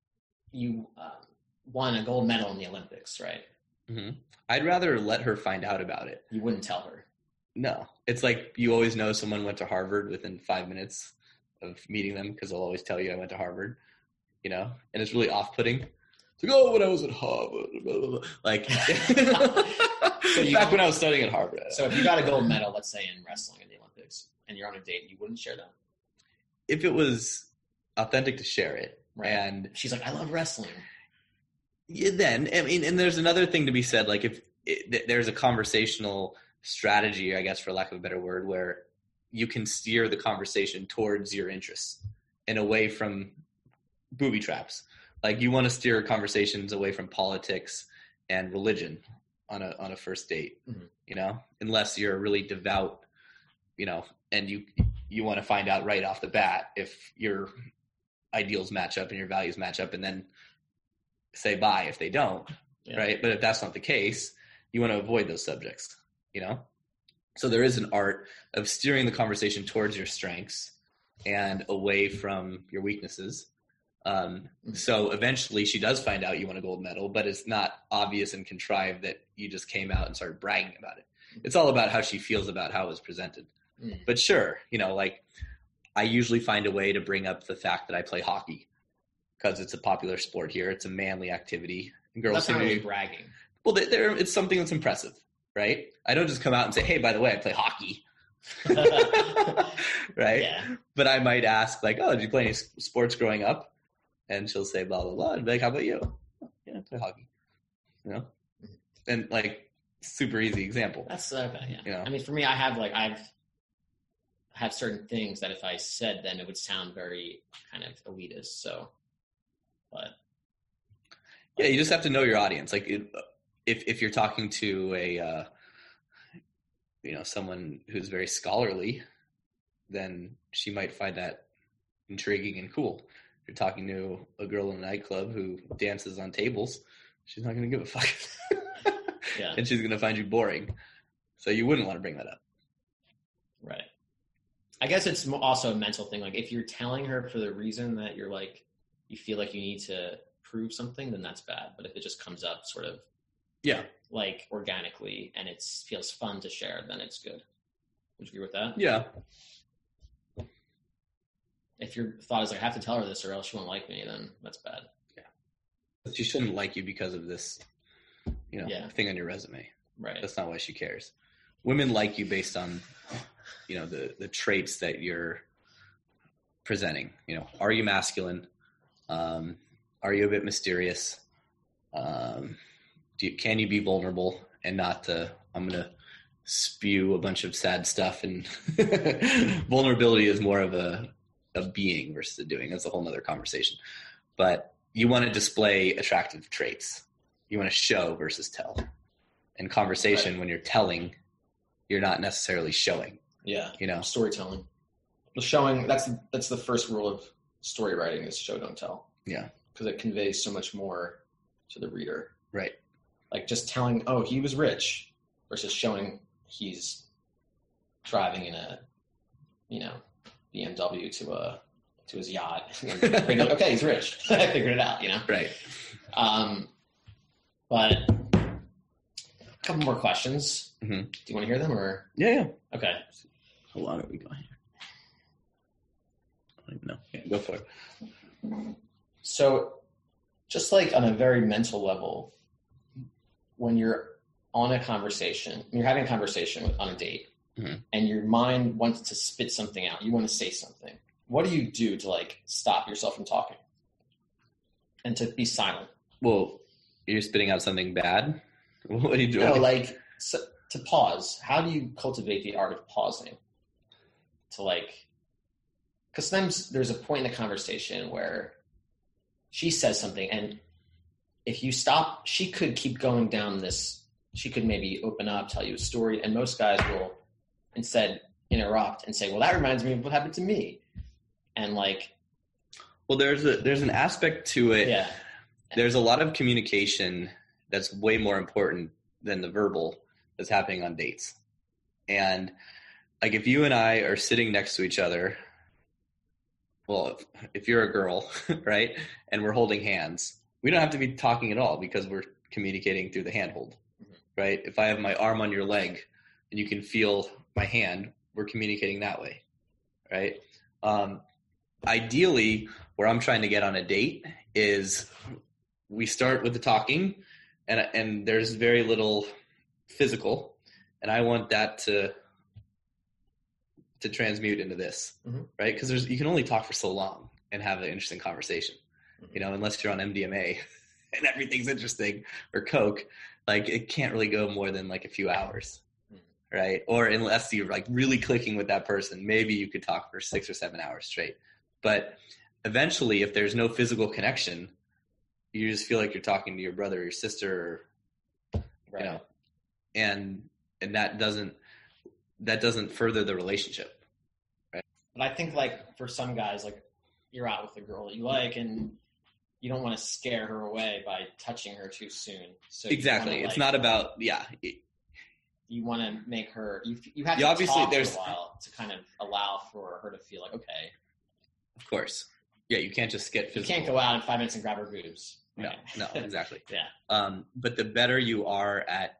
you um, won a gold medal in the Olympics, right?
Mm-hmm. I'd rather let her find out about it.
You wouldn't tell her.
No, it's like you always know someone went to Harvard within five minutes of meeting them because they'll always tell you I went to Harvard, you know, and it's really off-putting. It's like, oh, when I was at Harvard, blah, blah, blah. Like so you, back when I was studying at Harvard.
So if you got a gold medal, let's say in wrestling in the Olympics, and you're on a date, you wouldn't share that?
If it was authentic to share it.
Right.
And
she's like, I love wrestling.
Yeah, then, I mean, and there's another thing to be said, like if it, there's a conversational strategy, I guess, for lack of a better word, where you can steer the conversation towards your interests and away from booby traps. Like you want to steer conversations away from politics and religion on a on a first date, mm-hmm. you know, unless you're really devout, you know, and you you want to find out right off the bat if your ideals match up and your values match up, and then say bye if they don't, yeah. right? But if that's not the case, you want to avoid those subjects, you know? So there is an art of steering the conversation towards your strengths and away from your weaknesses. Um, mm-hmm. So eventually she does find out you won a gold medal, but it's not obvious and contrived that you just came out and started bragging about it. It's all about how she feels about how it was presented. Mm-hmm. But sure, you know, like I usually find a way to bring up the fact that I play hockey because it's a popular sport here. It's a manly activity. And girls
that's not really bragging.
Well, they're, it's something that's impressive, right? I don't just come out and say, hey, by the way, I play hockey. Right? Yeah. But I might ask, like, oh, did you play any sports growing up? And she'll say, blah, blah, blah. And be like, how about you? Oh, yeah, I play hockey. You know? And, like, super easy example.
That's, okay, yeah.
You know?
I mean, for me, I have, like, I've have certain things that if I said them, it would sound very kind of elitist, so... But
yeah, you just have to know your audience. Like it, if if you're talking to a uh, you know someone who's very scholarly, then she might find that intriguing and cool. If you're talking to a girl in a nightclub who dances on tables, she's not going to give a fuck.
Yeah,
and she's going to find you boring. So you wouldn't want to bring that up.
Right. I guess it's also a mental thing. Like if you're telling her for the reason that you're like. You feel like you need to prove something, then that's bad. But if it just comes up sort of
yeah,
like organically and it feels fun to share, then it's good. Would you agree with that?
Yeah.
If your thought is like, I have to tell her this or else she won't like me, then that's bad.
Yeah. But she shouldn't like you because of this, you know,
yeah.
thing on your resume.
Right.
That's not why she cares. Women like you based on, you know, the, the traits that you're presenting. You know, are you masculine? Um, are you a bit mysterious? Um, do you, can you be vulnerable and not to, I'm going to spew a bunch of sad stuff and vulnerability is more of a, a being versus a doing. That's a whole nother conversation, but you want to display attractive traits. You want to show versus tell. In conversation, right. When you're telling, you're not necessarily showing.
Yeah.
You know,
storytelling. Well, showing, that's, that's the first rule of story writing is show, don't tell.
Yeah.
Because it conveys so much more to the reader.
Right.
Like just telling, oh, he was rich versus showing he's driving in a, you know, B M W to a, to his yacht. And being like, okay, he's rich. I figured it out, you know?
Right.
Um, but a couple more questions.
Mm-hmm.
Do you want to hear them or?
Yeah, yeah.
Okay.
How long have we got here? I don't even know. Yeah, go for it.
So just like on a very mental level, when you're on a conversation, you're having a conversation with, on a date, mm-hmm. and your mind wants to spit something out, you want to say something. What do you do to like stop yourself from talking and to be silent?
Well, you're spitting out something bad? What are you doing?
No, like so, to pause. How do you cultivate the art of pausing? To like, because sometimes there's a point in the conversation where she says something, and if you stop, she could keep going down this. She could maybe open up, tell you a story, and most guys will instead interrupt and say, "Well, that reminds me of what happened to me," and like,
well, there's a there's an aspect to it.
Yeah,
there's a lot of communication that's way more important than the verbal that's happening on dates, and like if you and I are sitting next to each other. Well, if, if you're a girl, right, and we're holding hands, we don't have to be talking at all because we're communicating through the handhold, mm-hmm. right? If I have my arm on your leg and you can feel my hand, we're communicating that way, right? Um, ideally, where I'm trying to get on a date is we start with the talking, and and there's very little physical, and I want that to to transmute into this, mm-hmm. right? Because there's you can only talk for so long and have an interesting conversation, mm-hmm. you know, unless you're on M D M A and everything's interesting, or Coke, like it can't really go more than like a few hours, mm-hmm. right? Or unless you're like really clicking with that person, maybe you could talk for six or seven hours straight. But eventually, if there's no physical connection, you just feel like you're talking to your brother or your sister, or, right. you know, and and that doesn't that doesn't further the relationship, right?
But I think like for some guys, like you're out with a girl that you like, and you don't want to scare her away by touching her too soon. So
exactly,
wanna,
it's
like,
not about yeah.
You want to make her. You you have to
yeah, obviously
talk
there's,
for a while to kind of allow for her to feel like okay.
Of course, yeah. You can't just get physical.
You can't go out in five minutes and grab her boobs.
No,
right?
no, exactly.
yeah.
Um, but the better you are at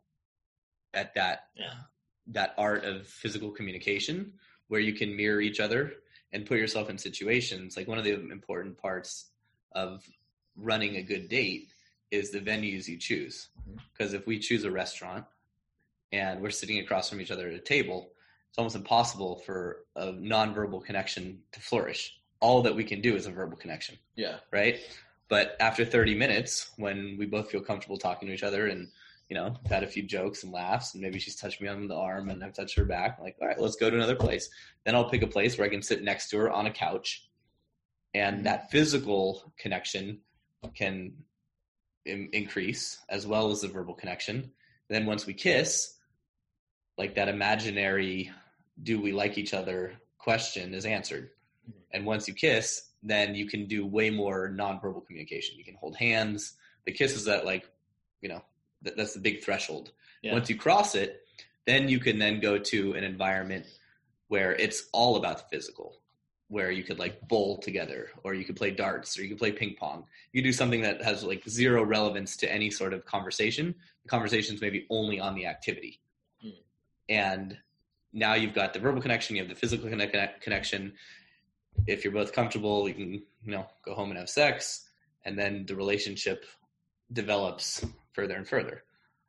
at that
yeah.
that art of physical communication, where you can mirror each other and put yourself in situations, like one of the important parts of running a good date is the venues you choose. Because if we choose a restaurant and we're sitting across from each other at a table, it's almost impossible for a nonverbal connection to flourish. All that we can do is a verbal connection.
Yeah.
Right? But after thirty minutes, when we both feel comfortable talking to each other and, you know, had a few jokes and laughs, and maybe she's touched me on the arm and I've touched her back, I'm like, all right, let's go to another place. Then I'll pick a place where I can sit next to her on a couch. And that physical connection can in- increase as well as the verbal connection. Then once we kiss, like that imaginary, do we like each other question is answered. And once you kiss, then you can do way more nonverbal communication. You can hold hands. The kiss is that like, you know, th- that's the big threshold. Yeah. Once you cross it, then you can then go to an environment where it's all about the physical, where you could like bowl together, or you could play darts, or you could play ping pong. You could do something that has like zero relevance to any sort of conversation. The conversation's maybe only on the activity. Mm. And now you've got the verbal connection, you have the physical connect- connection. If you're both comfortable, you can, you know, go home and have sex, and then the relationship develops further and further.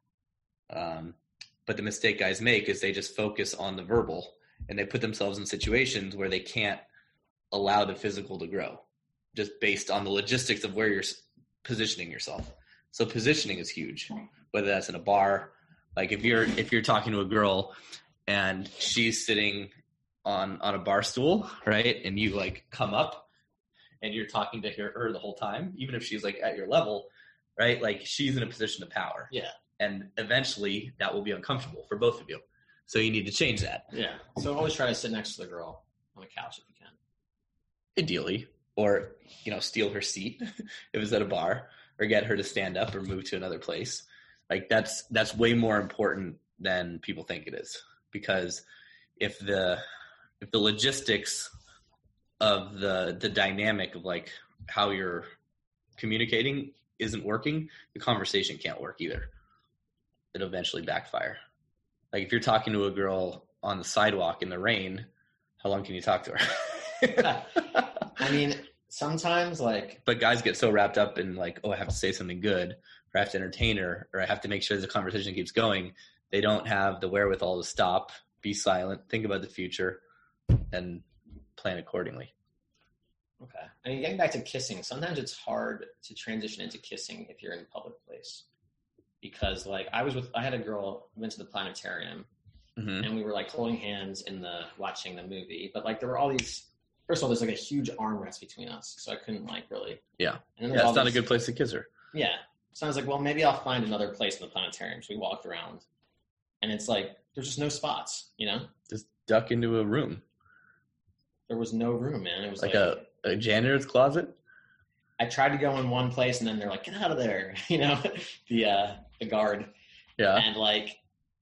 Um, but the mistake guys make is they just focus on the verbal, and they put themselves in situations where they can't allow the physical to grow, just based on the logistics of where you're positioning yourself. So positioning is huge, whether that's in a bar. Like if you're if you're talking to a girl and she's sitting on on a bar stool, right, and you like come up and you're talking to her, her the whole time, even if she's like at your level, right, like she's in a position of power.
Yeah.
And eventually that will be uncomfortable for both of you. So you need to change that.
Yeah. So always try to sit next to the girl on the couch if you can.
Ideally. Or, you know, steal her seat if it's at a bar, or get her to stand up or move to another place. Like that's that's way more important than people think it is. Because if the if the logistics of the the dynamic of like how you're communicating isn't working, the conversation can't work either. It'll eventually backfire. Like if you're talking to a girl on the sidewalk in the rain, how long can you talk to her?
I mean, sometimes like...
But guys get so wrapped up in like, oh, I have to say something good, or I have to entertain her, or I have to make sure the conversation keeps going. They don't have the wherewithal to stop, be silent, think about the future, and plan accordingly.
Okay. I mean, getting back to kissing, sometimes it's hard to transition into kissing if you're in a public place. Because like I was with, I had a girl who went to the planetarium, mm-hmm. and we were like holding hands in the, watching the movie. But like there were all these, first of all, there's like a huge armrest between us. So I couldn't like really.
Yeah. And yeah, it's not these, a good place to kiss her.
Yeah. So I was like, well, maybe I'll find another place in the planetarium. So we walked around, and it's like, there's just no spots, you know?
Just duck into a room.
There was no room, man. It was
like,
like
a, a janitor's closet?
I tried to go in one place, and then they're like, get out of there, you know, the uh, the guard.
Yeah.
And, like,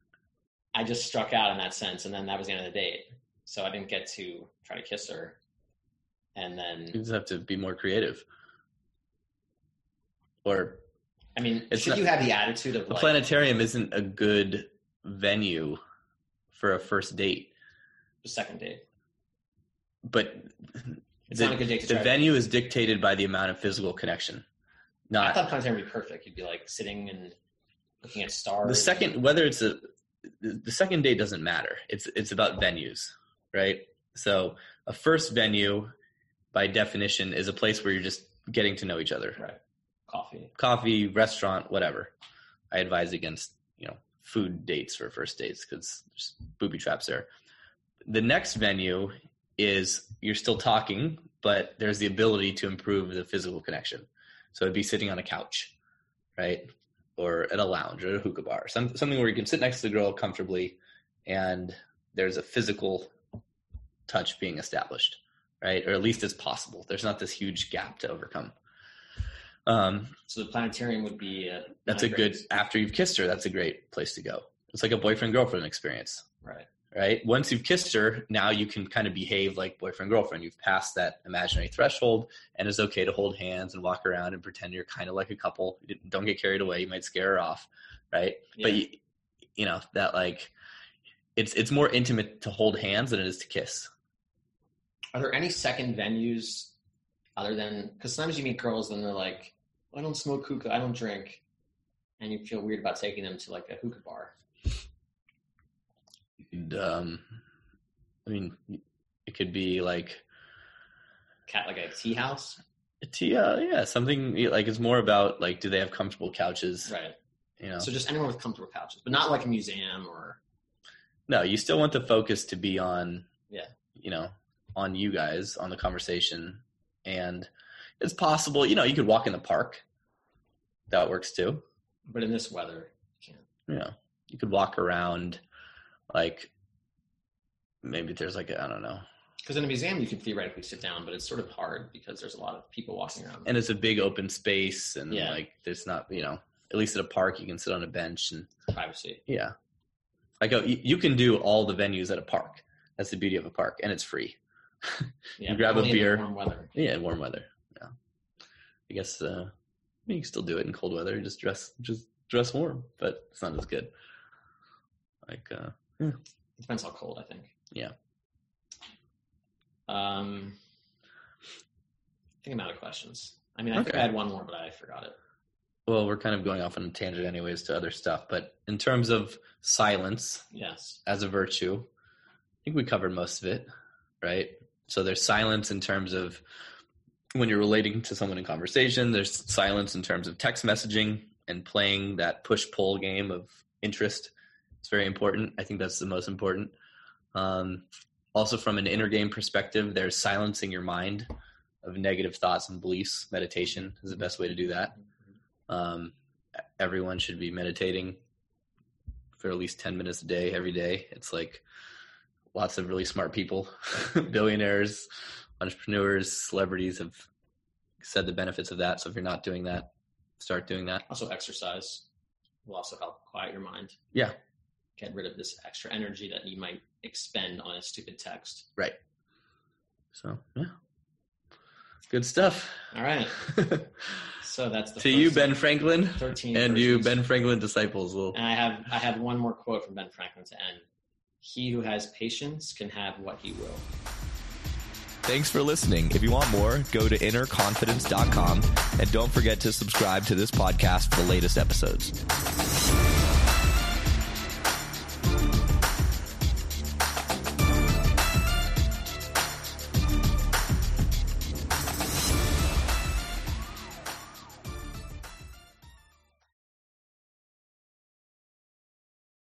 I just struck out in that sense, and then that was the end of the date. So I didn't get to try to kiss her. And then...
You just have to be more creative. Or,
I mean,
it's
should
not,
you have the attitude of
a
like,
planetarium isn't a good venue for a first date.
The second date.
But
it's
the,
not a good date to
the
try
venue
to...
is dictated by the amount of physical connection. Not
I thought planetarium would be perfect. You'd be like sitting and looking at stars.
the second, whether it's a, the second date doesn't matter. It's, it's about venues, right? So a first venue by definition is a place where you're just getting to know each other.
Right. Coffee.
Coffee, restaurant, whatever. I advise against, you know, food dates for first dates because there's booby traps there. The next venue is you're still talking, but there's the ability to improve the physical connection. So it'd be sitting on a couch, right? Or at a lounge or a hookah bar, some, something where you can sit next to the girl comfortably and there's a physical touch being established, right? Or at least it's possible. There's not this huge gap to overcome. Um,
so the planetarium would be a,
that's a good, after you've kissed her, that's a great place to go. It's like a boyfriend-girlfriend experience.
Right.
Right. Once you've kissed her, now you can kind of behave like boyfriend, girlfriend. You've passed that imaginary threshold and it's okay to hold hands and walk around and pretend you're kind of like a couple. Don't get carried away. You might scare her off. Right. Yeah. But you, you know, that like, it's, it's more intimate to hold hands than it is to kiss.
Are there any second venues other than, because sometimes you meet girls and they're like, I don't smoke hookah, I don't drink. And you feel weird about taking them to like a hookah bar.
And, um, I mean, it could be like
cat, like a tea house.
A tea, uh, yeah, something like it's more about like, do they have comfortable couches?
Right.
You know,
so just anyone with comfortable couches, but not like a museum or.
No, you still want the focus to be on,
yeah,
you know, on you guys, on the conversation, and it's possible, you know, you could walk in the park. That works too.
But in this weather, you can't.
Yeah, you could walk around. Like maybe there's like a, I don't know.
Because in a museum you could theoretically sit down, but it's sort of hard because there's a lot of people walking around.
And it's a big open space, and
yeah.
like there's not, you know, at least at a park you can sit on a bench and
privacy.
Yeah, like a, you can do all the venues at a park. That's the beauty of a park, and it's free.
Yeah,
you grab a beer.
In warm weather.
Yeah, in warm weather. Yeah, I guess uh, you can still do it in cold weather. Just dress, just dress warm, but it's not as good. Like. uh
Yeah. It depends how cold, I think.
Yeah.
Um, I think I'm out of questions. I mean, I okay. think I had one more, but I forgot it.
Well, we're kind of going off on a tangent anyways to other stuff, but in terms of silence,
yes,
as a virtue, I think we covered most of it, right? So there's silence in terms of when you're relating to someone in conversation. There's silence in terms of text messaging and playing that push-pull game of interest. It's very important. I think that's the most important. Um, also, from an inner game perspective, there's silencing your mind of negative thoughts and beliefs. Meditation is the best way to do that. Um, everyone should be meditating for at least ten minutes a day, every day. It's like lots of really smart people, billionaires, entrepreneurs, celebrities have said the benefits of that. So if you're not doing that, start doing that.
Also, exercise will also help quiet your mind.
Yeah.
Get rid of this extra energy that you might expend on a stupid text.
Right. So, yeah. Good stuff.
All right. So that's the
to you, Ben Franklin,
thirteen
and
versions.
you, Ben Franklin disciples. Will...
And I have I have one more quote from Ben Franklin to end. He who has patience can have what he will.
Thanks for listening. If you want more, go to inner confidence dot com and don't forget to subscribe to this podcast for the latest episodes.